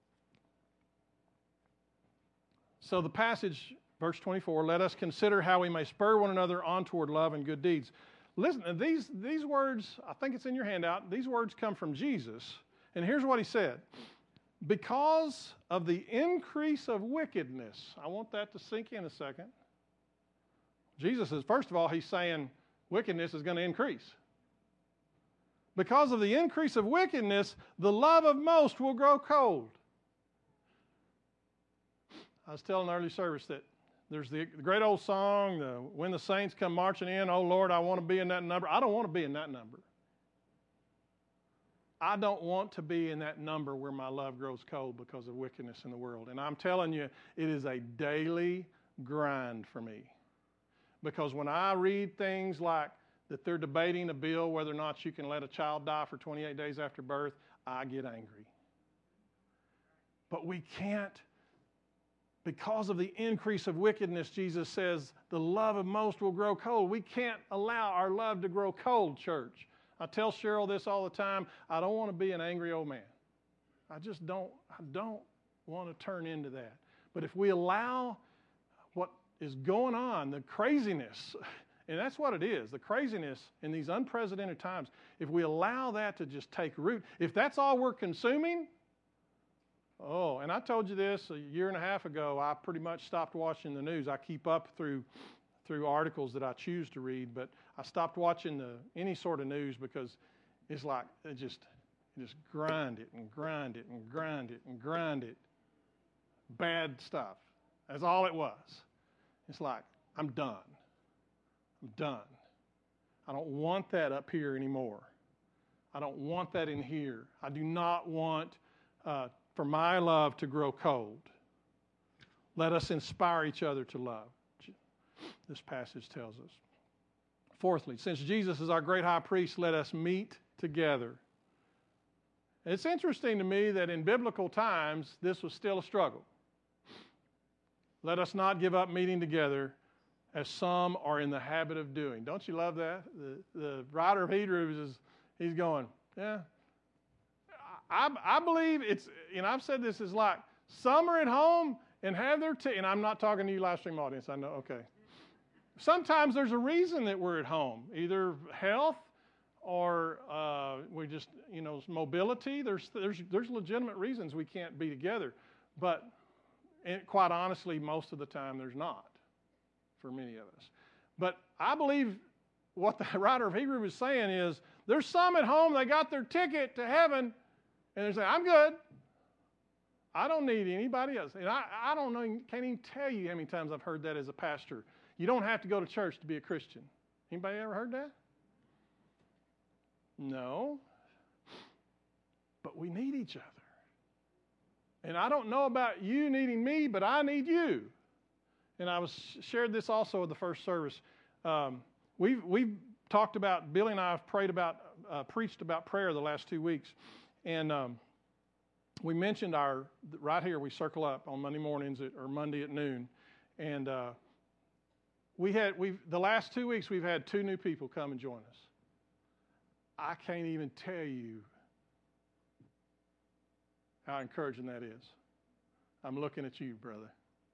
so the passage, verse twenty-four, let us consider how we may spur one another on toward love and good deeds. Listen, these, these words, I think it's in your handout, these words come from Jesus. And here's what He said. Because of the increase of wickedness, I want that to sink in a second. Jesus is, first of all, He's saying wickedness is going to increase. Because of the increase of wickedness, the love of most will grow cold. I was telling the early service that there's the great old song, the, when the saints come marching in, oh Lord, I want to be in that number. I don't want to be in that number. I don't want to be in that number where my love grows cold because of wickedness in the world. And I'm telling you, it is a daily grind for me. Because when I read things like that they're debating a bill whether or not you can let a child die for twenty-eight days after birth, I get angry. But we can't, because of the increase of wickedness, Jesus says, the love of most will grow cold. We can't allow our love to grow cold, church. I tell Cheryl this all the time. I don't want to be an angry old man. I just don't, I don't want to turn into that. But if we allow what is going on, the craziness, and that's what it is, the craziness in these unprecedented times, if we allow that to just take root, if that's all we're consuming, oh, and I told you this a year and a half ago, I pretty much stopped watching the news. I keep up through through articles that I choose to read, but I stopped watching the, any sort of news because it's like, it just, it just grind it and grind it and grind it and grind it. Bad stuff. That's all it was. It's like, I'm done. I'm done. I don't want that up here anymore. I don't want that in here. I do not want uh, for my love to grow cold. Let us inspire each other to love, this passage tells us. Fourthly, since Jesus is our great high priest, let us meet together. It's interesting to me that in biblical times, this was still a struggle. Let us not give up meeting together as some are in the habit of doing. Don't you love that? The, the writer of Hebrews is, he's going, yeah. I, I believe it's, you know, I've said this is like, some are at home and have their tea, and I'm not talking to you live stream audience, I know, okay. Sometimes there's a reason that we're at home, either health or uh, we just, you know, mobility. There's, there's, there's legitimate reasons we can't be together, but and quite honestly, most of the time there's not for many of us. But I believe what the writer of Hebrews is saying is there's some at home, they got their ticket to heaven, and they're saying, I'm good. I don't need anybody else. And I, I don't know, can't even tell you how many times I've heard that as a pastor. You don't have to go to church to be a Christian. Anybody ever heard that? No. But we need each other. And I don't know about you needing me, but I need you. And I was shared this also at the first service. Um, we've, we've talked about, Billy and I have prayed about, uh, preached about prayer the last two weeks. And um, we mentioned our, right here, we circle up on Monday mornings at, or Monday at noon. And uh, we had, we've, the last two weeks we've had two new people come and join us. I can't even tell you how encouraging that is. I'm looking at you, brother.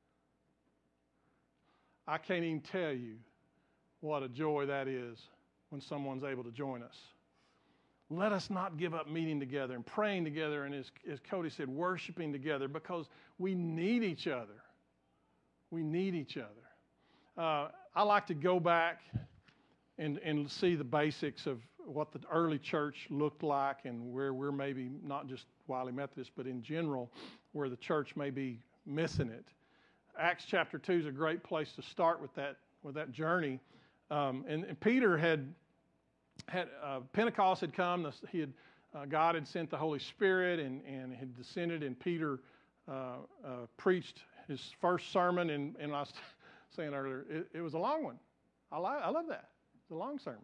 I can't even tell you what a joy that is when someone's able to join us. Let us not give up meeting together and praying together, and as, as Cody said, worshiping together, because we need each other. We need each other. Uh, I like to go back and, and see the basics of what the early church looked like and where we're maybe not just Wiley Methodist, but in general, where the church may be missing it. Acts chapter two is a great place to start with that with that journey. Um, and, and Peter had had uh, Pentecost had come. He had uh, God had sent the Holy Spirit and and had descended. And Peter uh, uh, preached his first sermon. And, and I was saying earlier, it, it was a long one. I li- I love that. It's a long sermon.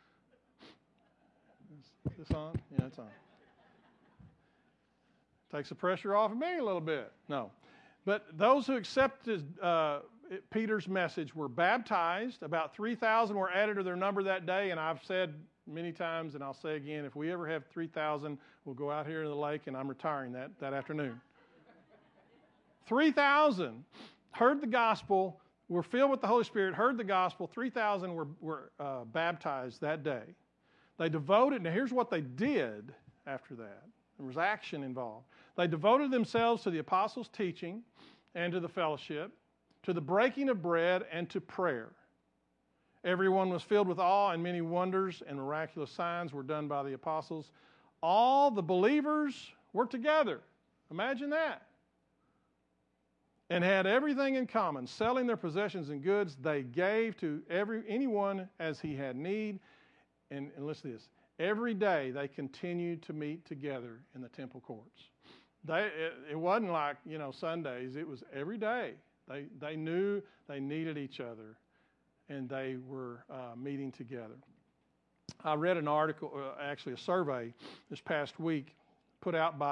Is this on? Yeah, it's on. Takes the pressure off of me a little bit. No. But those who accepted uh, Peter's message were baptized. About three thousand were added to their number that day. And I've said many times, and I'll say again, if we ever have three thousand, we'll go out here to the lake, and I'm retiring that, that afternoon. three thousand heard the gospel, were filled with the Holy Spirit, heard the gospel. three thousand were, were uh, baptized that day. They devoted, now here's what they did after that. There was action involved. They devoted themselves to the apostles' teaching and to the fellowship, to the breaking of bread and to prayer. Everyone was filled with awe, and many wonders and miraculous signs were done by the apostles. All the believers were together. Imagine that. And had everything in common. Selling their possessions and goods, they gave to every anyone as he had need. And, and listen to this. Every day they continued to meet together in the temple courts. They, it, it wasn't like, you know, Sundays. It was every day. They, they knew they needed each other, and they were uh, meeting together. I read an article, uh, actually a survey this past week put out by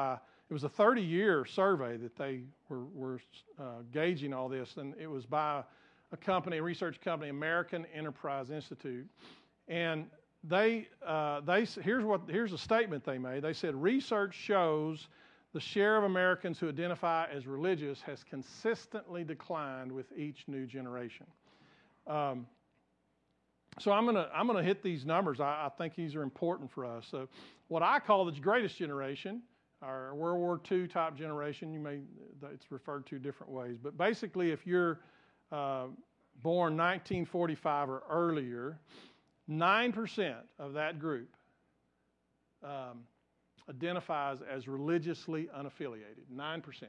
it was a thirty-year survey that they were, were uh, gauging all this, and it was by a company, a research company, American Enterprise Institute, and they uh, they here's what here's a statement they made. They said research shows the share of Americans who identify as religious has consistently declined with each new generation. Um, so I'm gonna I'm gonna hit these numbers. I, I think these are important for us. So what I call the greatest generation, our World War Two type generation, you may it's referred to different ways, but basically, if you're uh, born nineteen forty-five or earlier, nine percent of that group um, identifies as religiously unaffiliated. nine percent.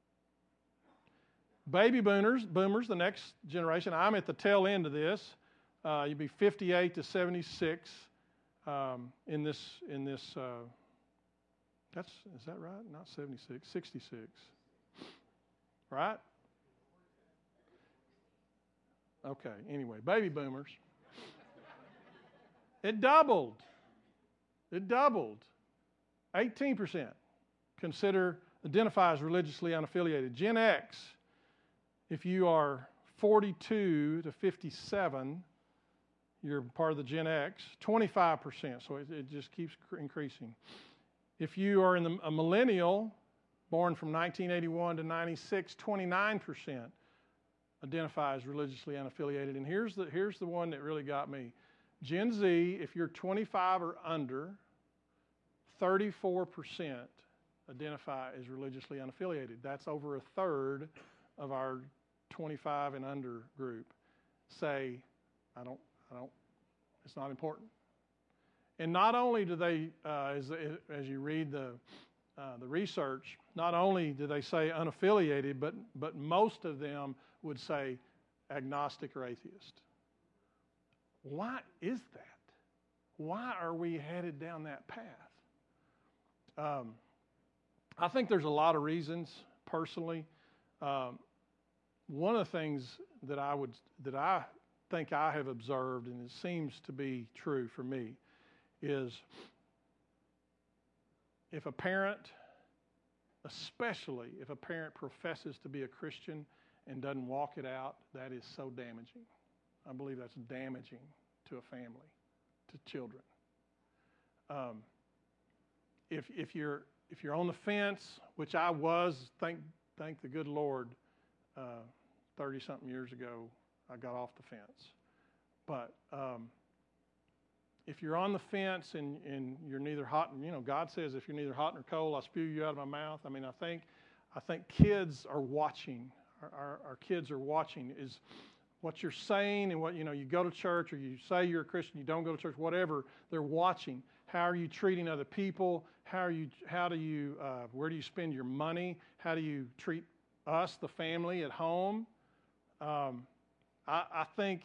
Baby boomers, boomers, the next generation, I'm at the tail end of this. Uh, you'd be fifty-eight to seventy-six um, in this, in this uh, that's, is that right? Not seventy-six, sixty-six. Right? Okay, anyway, baby boomers. It doubled. It doubled. eighteen percent consider, identify as religiously unaffiliated. Gen X, if you are forty-two to fifty-seven, you're part of the Gen X, twenty-five percent, so it, it just keeps increasing. If you are in the, a millennial, born from nineteen eighty-one to ninety-six, twenty-nine percent identify as religiously unaffiliated. And here's the, here's the one that really got me. Gen Z, if you're twenty-five or under, thirty-four percent identify as religiously unaffiliated. That's over a third of our twenty-five and under group say, I don't, I don't, it's not important. And not only do they, uh, as, as you read the, uh, the research, not only do they say unaffiliated, but, but most of them would say agnostic or atheist. Why is that? Why are we headed down that path? Um, I think there's a lot of reasons personally. Um, one of the things that I would that I think I have observed, and it seems to be true for me, is if a parent, especially if a parent professes to be a Christian and doesn't walk it out, that is so damaging. I believe that's damaging to a family, to children. Um, if if you're if you're on the fence, which I was, thank thank the good Lord, thirty uh, something years ago, I got off the fence. But um, if you're on the fence and, and you're neither hot, and you know, God says, if you're neither hot nor cold, I'll spew you out of my mouth. I mean, I think I think kids are watching. Our, our, our kids are watching. Is what you're saying and what, you know, you go to church or you say you're a Christian, you don't go to church, whatever, they're watching. How are you treating other people? How are you, how do you, uh, where do you spend your money? How do you treat us, the family at home? Um, I, I think,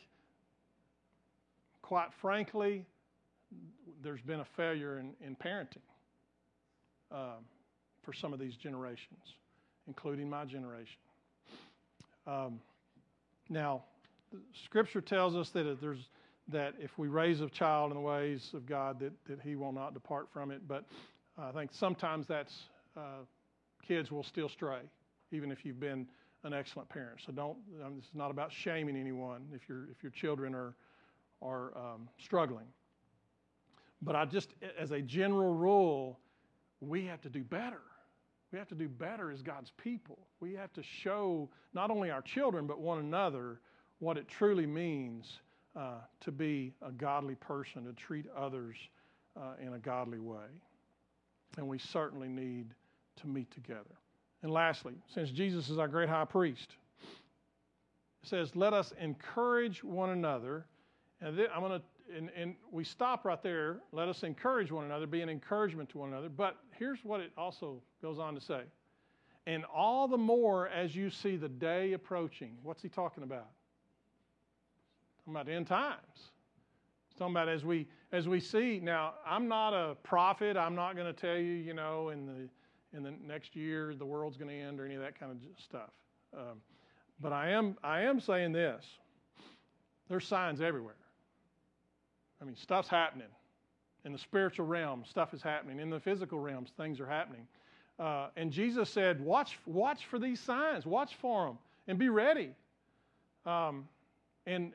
quite frankly, there's been a failure in, in parenting um, for some of these generations, including my generation. Um, now, Scripture tells us that there's that if we raise a child in the ways of God, that, that he will not depart from it. But I think sometimes that's uh, kids will still stray, even if you've been an excellent parent. So don't. Um, this is not about shaming anyone if your if your children are are um, struggling. But I just, as a general rule, we have to do better. We have to do better as God's people. We have to show not only our children but one another what it truly means uh, to be a godly person, to treat others uh, in a godly way. And we certainly need to meet together. And lastly, since Jesus is our great high priest, it says, let us encourage one another. And then I'm going to, and, and we stop right there. Let us encourage one another, be an encouragement to one another. But here's what it also goes on to say. And all the more as you see the day approaching. What's he talking about? Talking about the end times. He's talking about as we as we see. Now, I'm not a prophet. I'm not going to tell you, you know, in the in the next year the world's going to end or any of that kind of stuff. Um, but I am I am saying this. There's signs everywhere. I mean, stuff's happening. In the spiritual realm, stuff is happening. In the physical realms, things are happening. Uh, and Jesus said, watch, watch for these signs. Watch for them and be ready. Um, and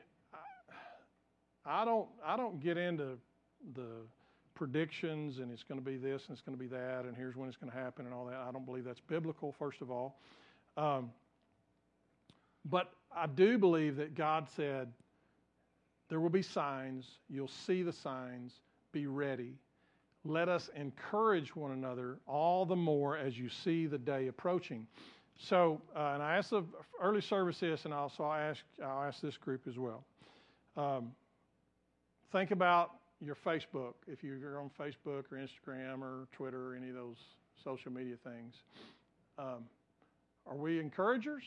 I don't, I don't get into the predictions and it's going to be this and it's going to be that and here's when it's going to happen and all that. I don't believe that's biblical, first of all. Um, but I do believe that God said there will be signs. You'll see the signs. Be ready. Let us encourage one another all the more as you see the day approaching. So, uh, and I asked the early service this, and also I'll ask, I'll ask this group as well. Um, think about your Facebook, if you're on Facebook or Instagram or Twitter or any of those social media things. Um, are we encouragers?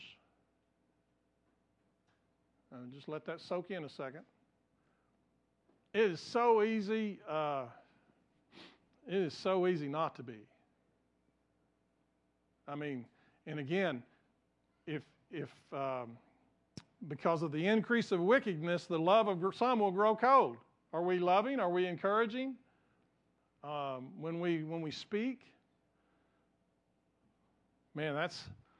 Uh, just let that soak in a second. It is so easy. Uh, it is so easy not to be. I mean, and again, if if um, because of the increase of wickedness, the love of some will grow cold. Are we loving? Are we encouraging? Um, when we when we speak, man, that's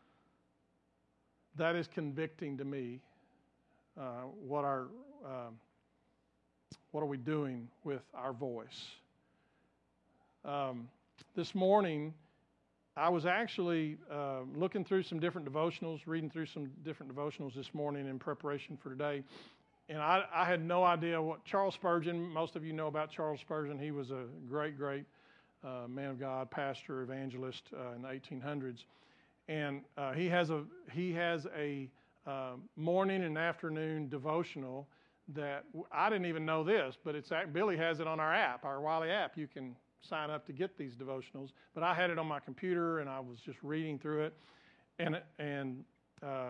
that is convicting to me. Uh, what our um, what are we doing with our voice? Um, this morning, I was actually uh, looking through some different devotionals, reading through some different devotionals this morning in preparation for today. And I, I had no idea what Charles Spurgeon, most of you know about Charles Spurgeon. He was a great, great uh, man of God, pastor, evangelist uh, in the eighteen hundreds. And uh, he has a, he has a uh, morning and afternoon devotional that I didn't even know this, but it's Billy has it on our app, our Wiley app. You can sign up to get these devotionals, but I had it on my computer and I was just reading through it, and and uh,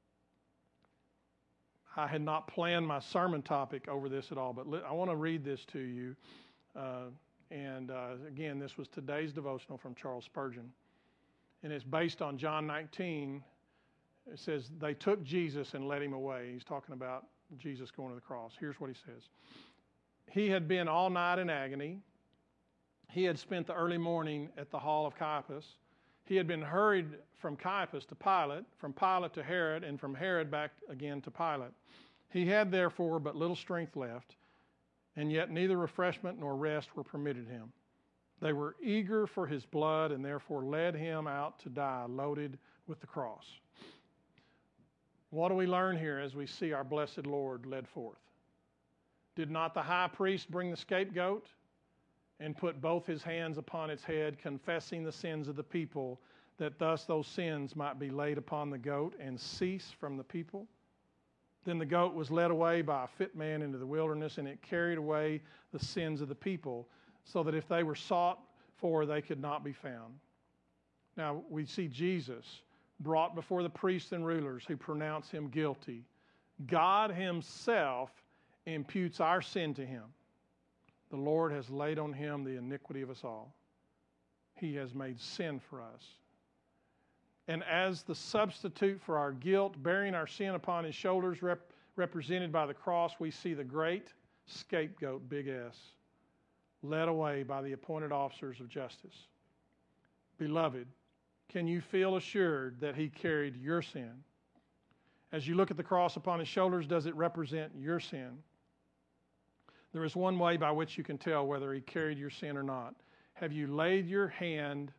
I had not planned my sermon topic over this at all, but li- I want to read this to you. Uh, and uh, again, this was today's devotional from Charles Spurgeon, and it's based on John nineteen. It says, they took Jesus and led him away. He's talking about Jesus going to the cross. Here's what he says. He had been all night in agony. He had spent the early morning at the hall of Caiaphas. He had been hurried from Caiaphas to Pilate, from Pilate to Herod, and from Herod back again to Pilate. He had therefore but little strength left, and yet neither refreshment nor rest were permitted him. They were eager for his blood, and therefore led him out to die, loaded with the cross. What do we learn here as we see our blessed Lord led forth? Did not the high priest bring the scapegoat and put both his hands upon its head, confessing the sins of the people, that thus those sins might be laid upon the goat and cease from the people? Then the goat was led away by a fit man into the wilderness, and it carried away the sins of the people, so that if they were sought for, they could not be found. Now we see Jesus brought before the priests and rulers who pronounce him guilty. God himself imputes our sin to him. The Lord has laid on him the iniquity of us all. He has made sin for us. And as the substitute for our guilt, bearing our sin upon his shoulders, rep- represented by the cross, we see the great scapegoat, big S, led away by the appointed officers of justice. Beloved, can you feel assured that he carried your sin? As you look at the cross upon his shoulders, does it represent your sin? There is one way by which you can tell whether he carried your sin or not. Have you laid your hand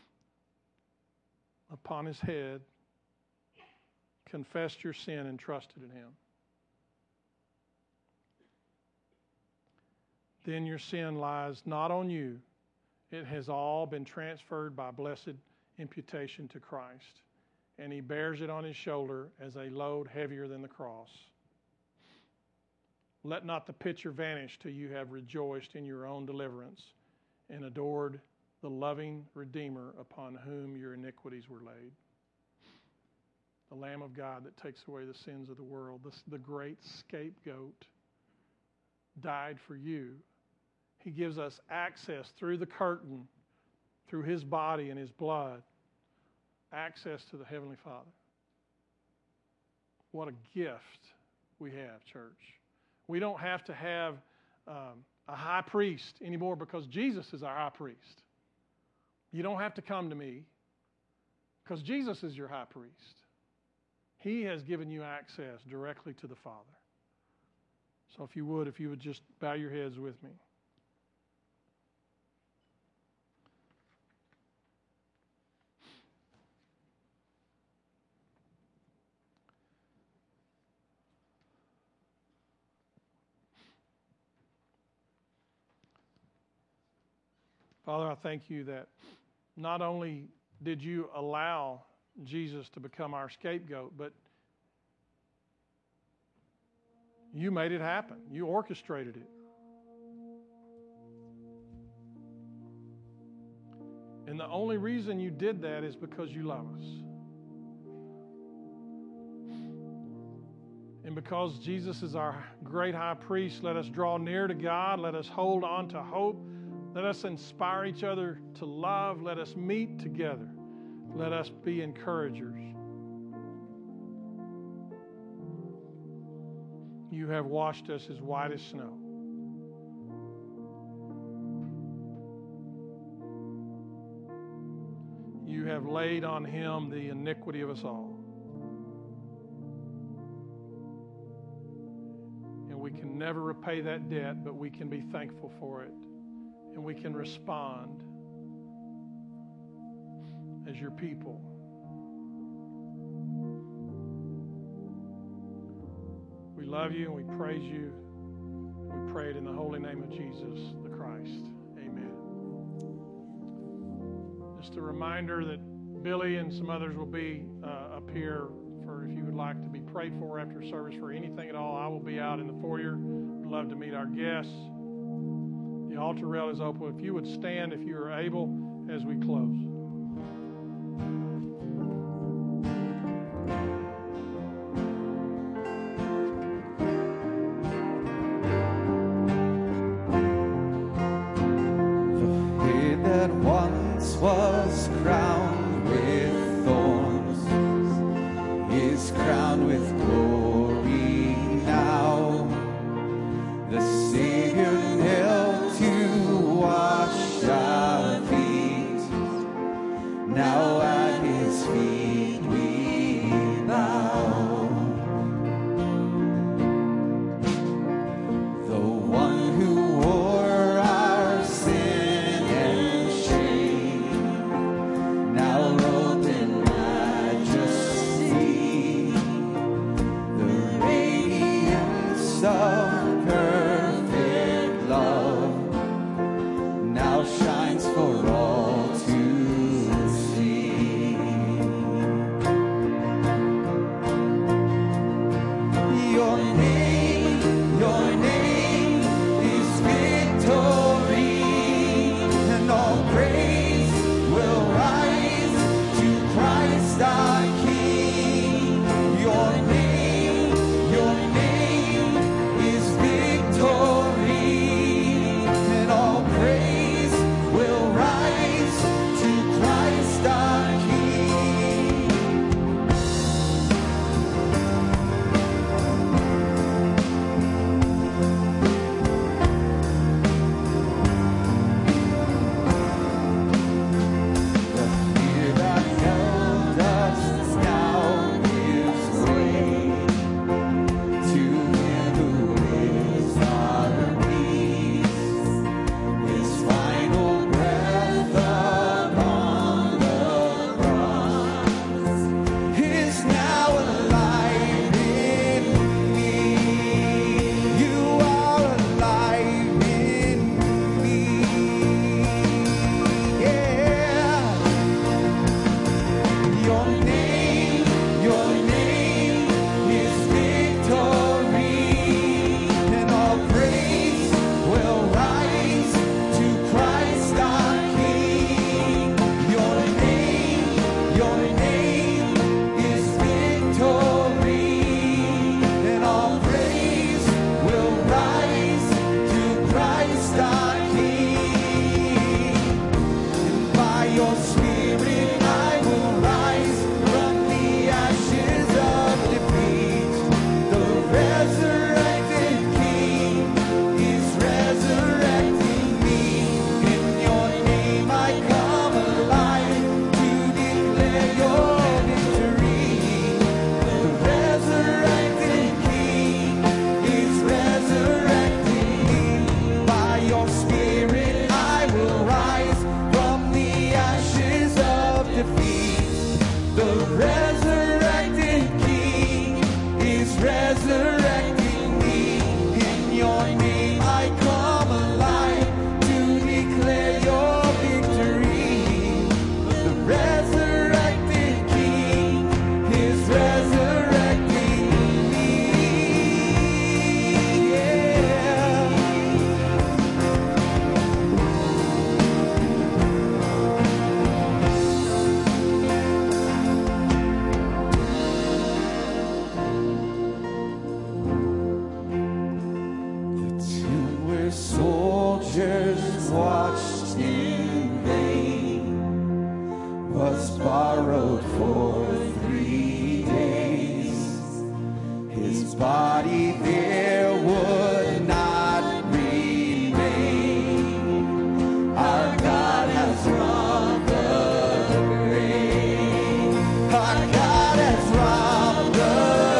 upon his head, confessed your sin, and trusted in him? Then your sin lies not on you. It has all been transferred by blessed imputation to Christ, and he bears it on his shoulder as a load heavier than the cross. Let not the picture vanish till you have rejoiced in your own deliverance and adored the loving Redeemer upon whom your iniquities were laid. The Lamb of God that takes away the sins of the world, the, the great scapegoat, died for you. He gives us access through the curtain, through his body and his blood, access to the Heavenly Father. What a gift we have, church. We don't have to have um, a high priest anymore because Jesus is our high priest. You don't have to come to me because Jesus is your high priest. He has given you access directly to the Father. So if you would, if you would just bow your heads with me. Father, I thank you that not only did you allow Jesus to become our scapegoat, but you made it happen. You orchestrated it. And the only reason you did that is because you love us. And because Jesus is our great high priest, let us draw near to God. Let us hold on to hope. Let us inspire each other to love. Let us meet together. Let us be encouragers. You have washed us as white as snow. You have laid on him the iniquity of us all. And we can never repay that debt, but we can be thankful for it. And we can respond as your people. We love you and we praise you. We pray it in the holy name of Jesus the Christ. Amen. Just a reminder that Billy and some others will be uh, up here for if you would like to be prayed for after service for anything at all. I will be out in the foyer. We'd love to meet our guests. The altar rail is open. If you would stand, if you are able, as we close. The head that once was crowned with thorns is crowned with glory now. The Savior knelt to wash our feet. Now at his feet we bow. The one who wore our sin and shame, now robed in majesty. The radiance of perfect love now shines for all to see. Your name, your name is victory, and all praise will rise to Christ our King. Your name, your name is victory, and all praise will rise to Christ our King. resurrecting me. In your name I come alive to declare your victory. The resurrected King is resurrecting me. Yeah. The tomb where soldiers watched in vain was borrowed for three days. His body there would not remain. Our God has robbed the grave. Our God has robbed the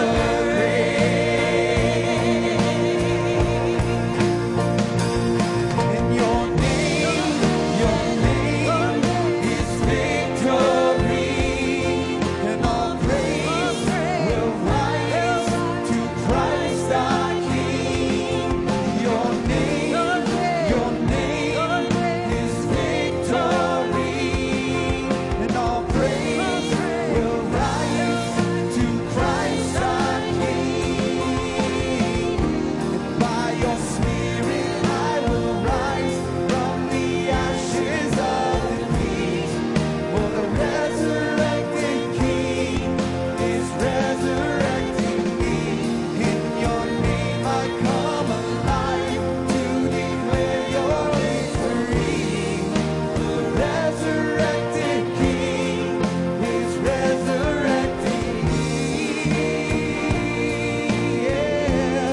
grave. In your name, your name is victory, and all praise will rise to Christ our King. Your name, your name is victory, and all praise will rise to Christ our King. And by your Spirit I will rise from the ashes of defeat. For the resurrected King is resurrecting me. In your name I come alive to declare your victory. The resurrected King is resurrecting me. Yeah.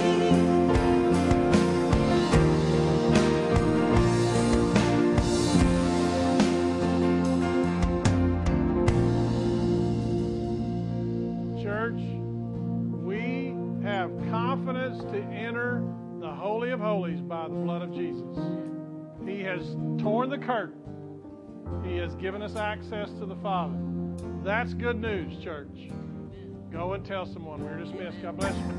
Church, we have confidence to enter the Holy of Holies by the blood of Jesus. He has torn the curtain. He has given us access to the Father. That's good news, church. Go and tell someone. We're dismissed. God bless you.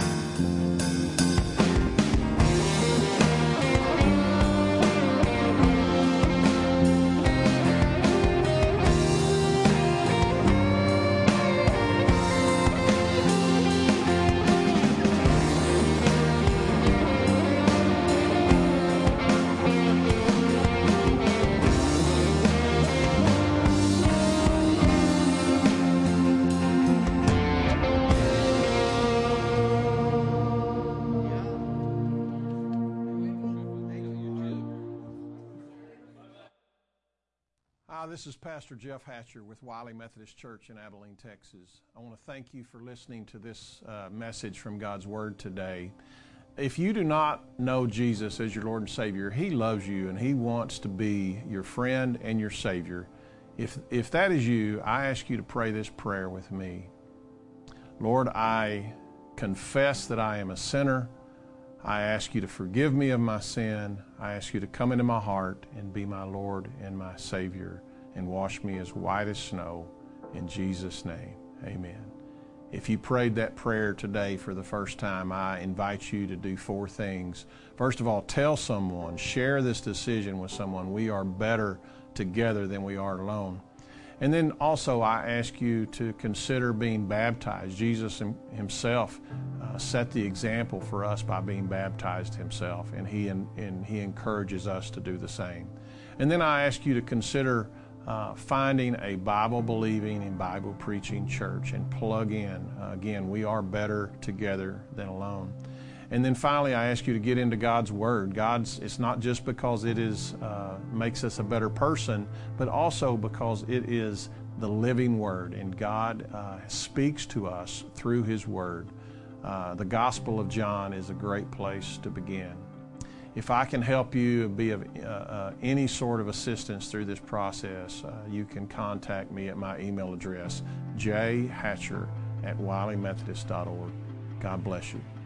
Hi, this is Pastor Jeff Hatcher with Wiley Methodist Church in Abilene, Texas. I want to thank you for listening to this uh, message from God's Word today. If you do not know Jesus as your Lord and Savior, He loves you and He wants to be your friend and your Savior. If, if that is you, I ask you to pray this prayer with me. Lord, I confess that I am a sinner. I ask you to forgive me of my sin. I ask you to come into my heart and be my Lord and my Savior and wash me as white as snow. In Jesus' name, amen. If you prayed that prayer today for the first time, I invite you to do four things. First of all, tell someone, share this decision with someone. We are better together than we are alone. And then also I ask you to consider being baptized. Jesus himself uh, set the example for us by being baptized himself, and he, and, and he encourages us to do the same. And then I ask you to consider uh, finding a Bible-believing and Bible-preaching church and plug in. Uh, again, we are better together than alone. And then finally, I ask you to get into God's Word. God's, it's not just because it is uh, makes us a better person, but also because it is the living Word, and God uh, speaks to us through His Word. Uh, the Gospel of John is a great place to begin. If I can help you be of uh, uh, any sort of assistance through this process, uh, you can contact me at my email address, j hatcher at wiley methodist dot org. God bless you.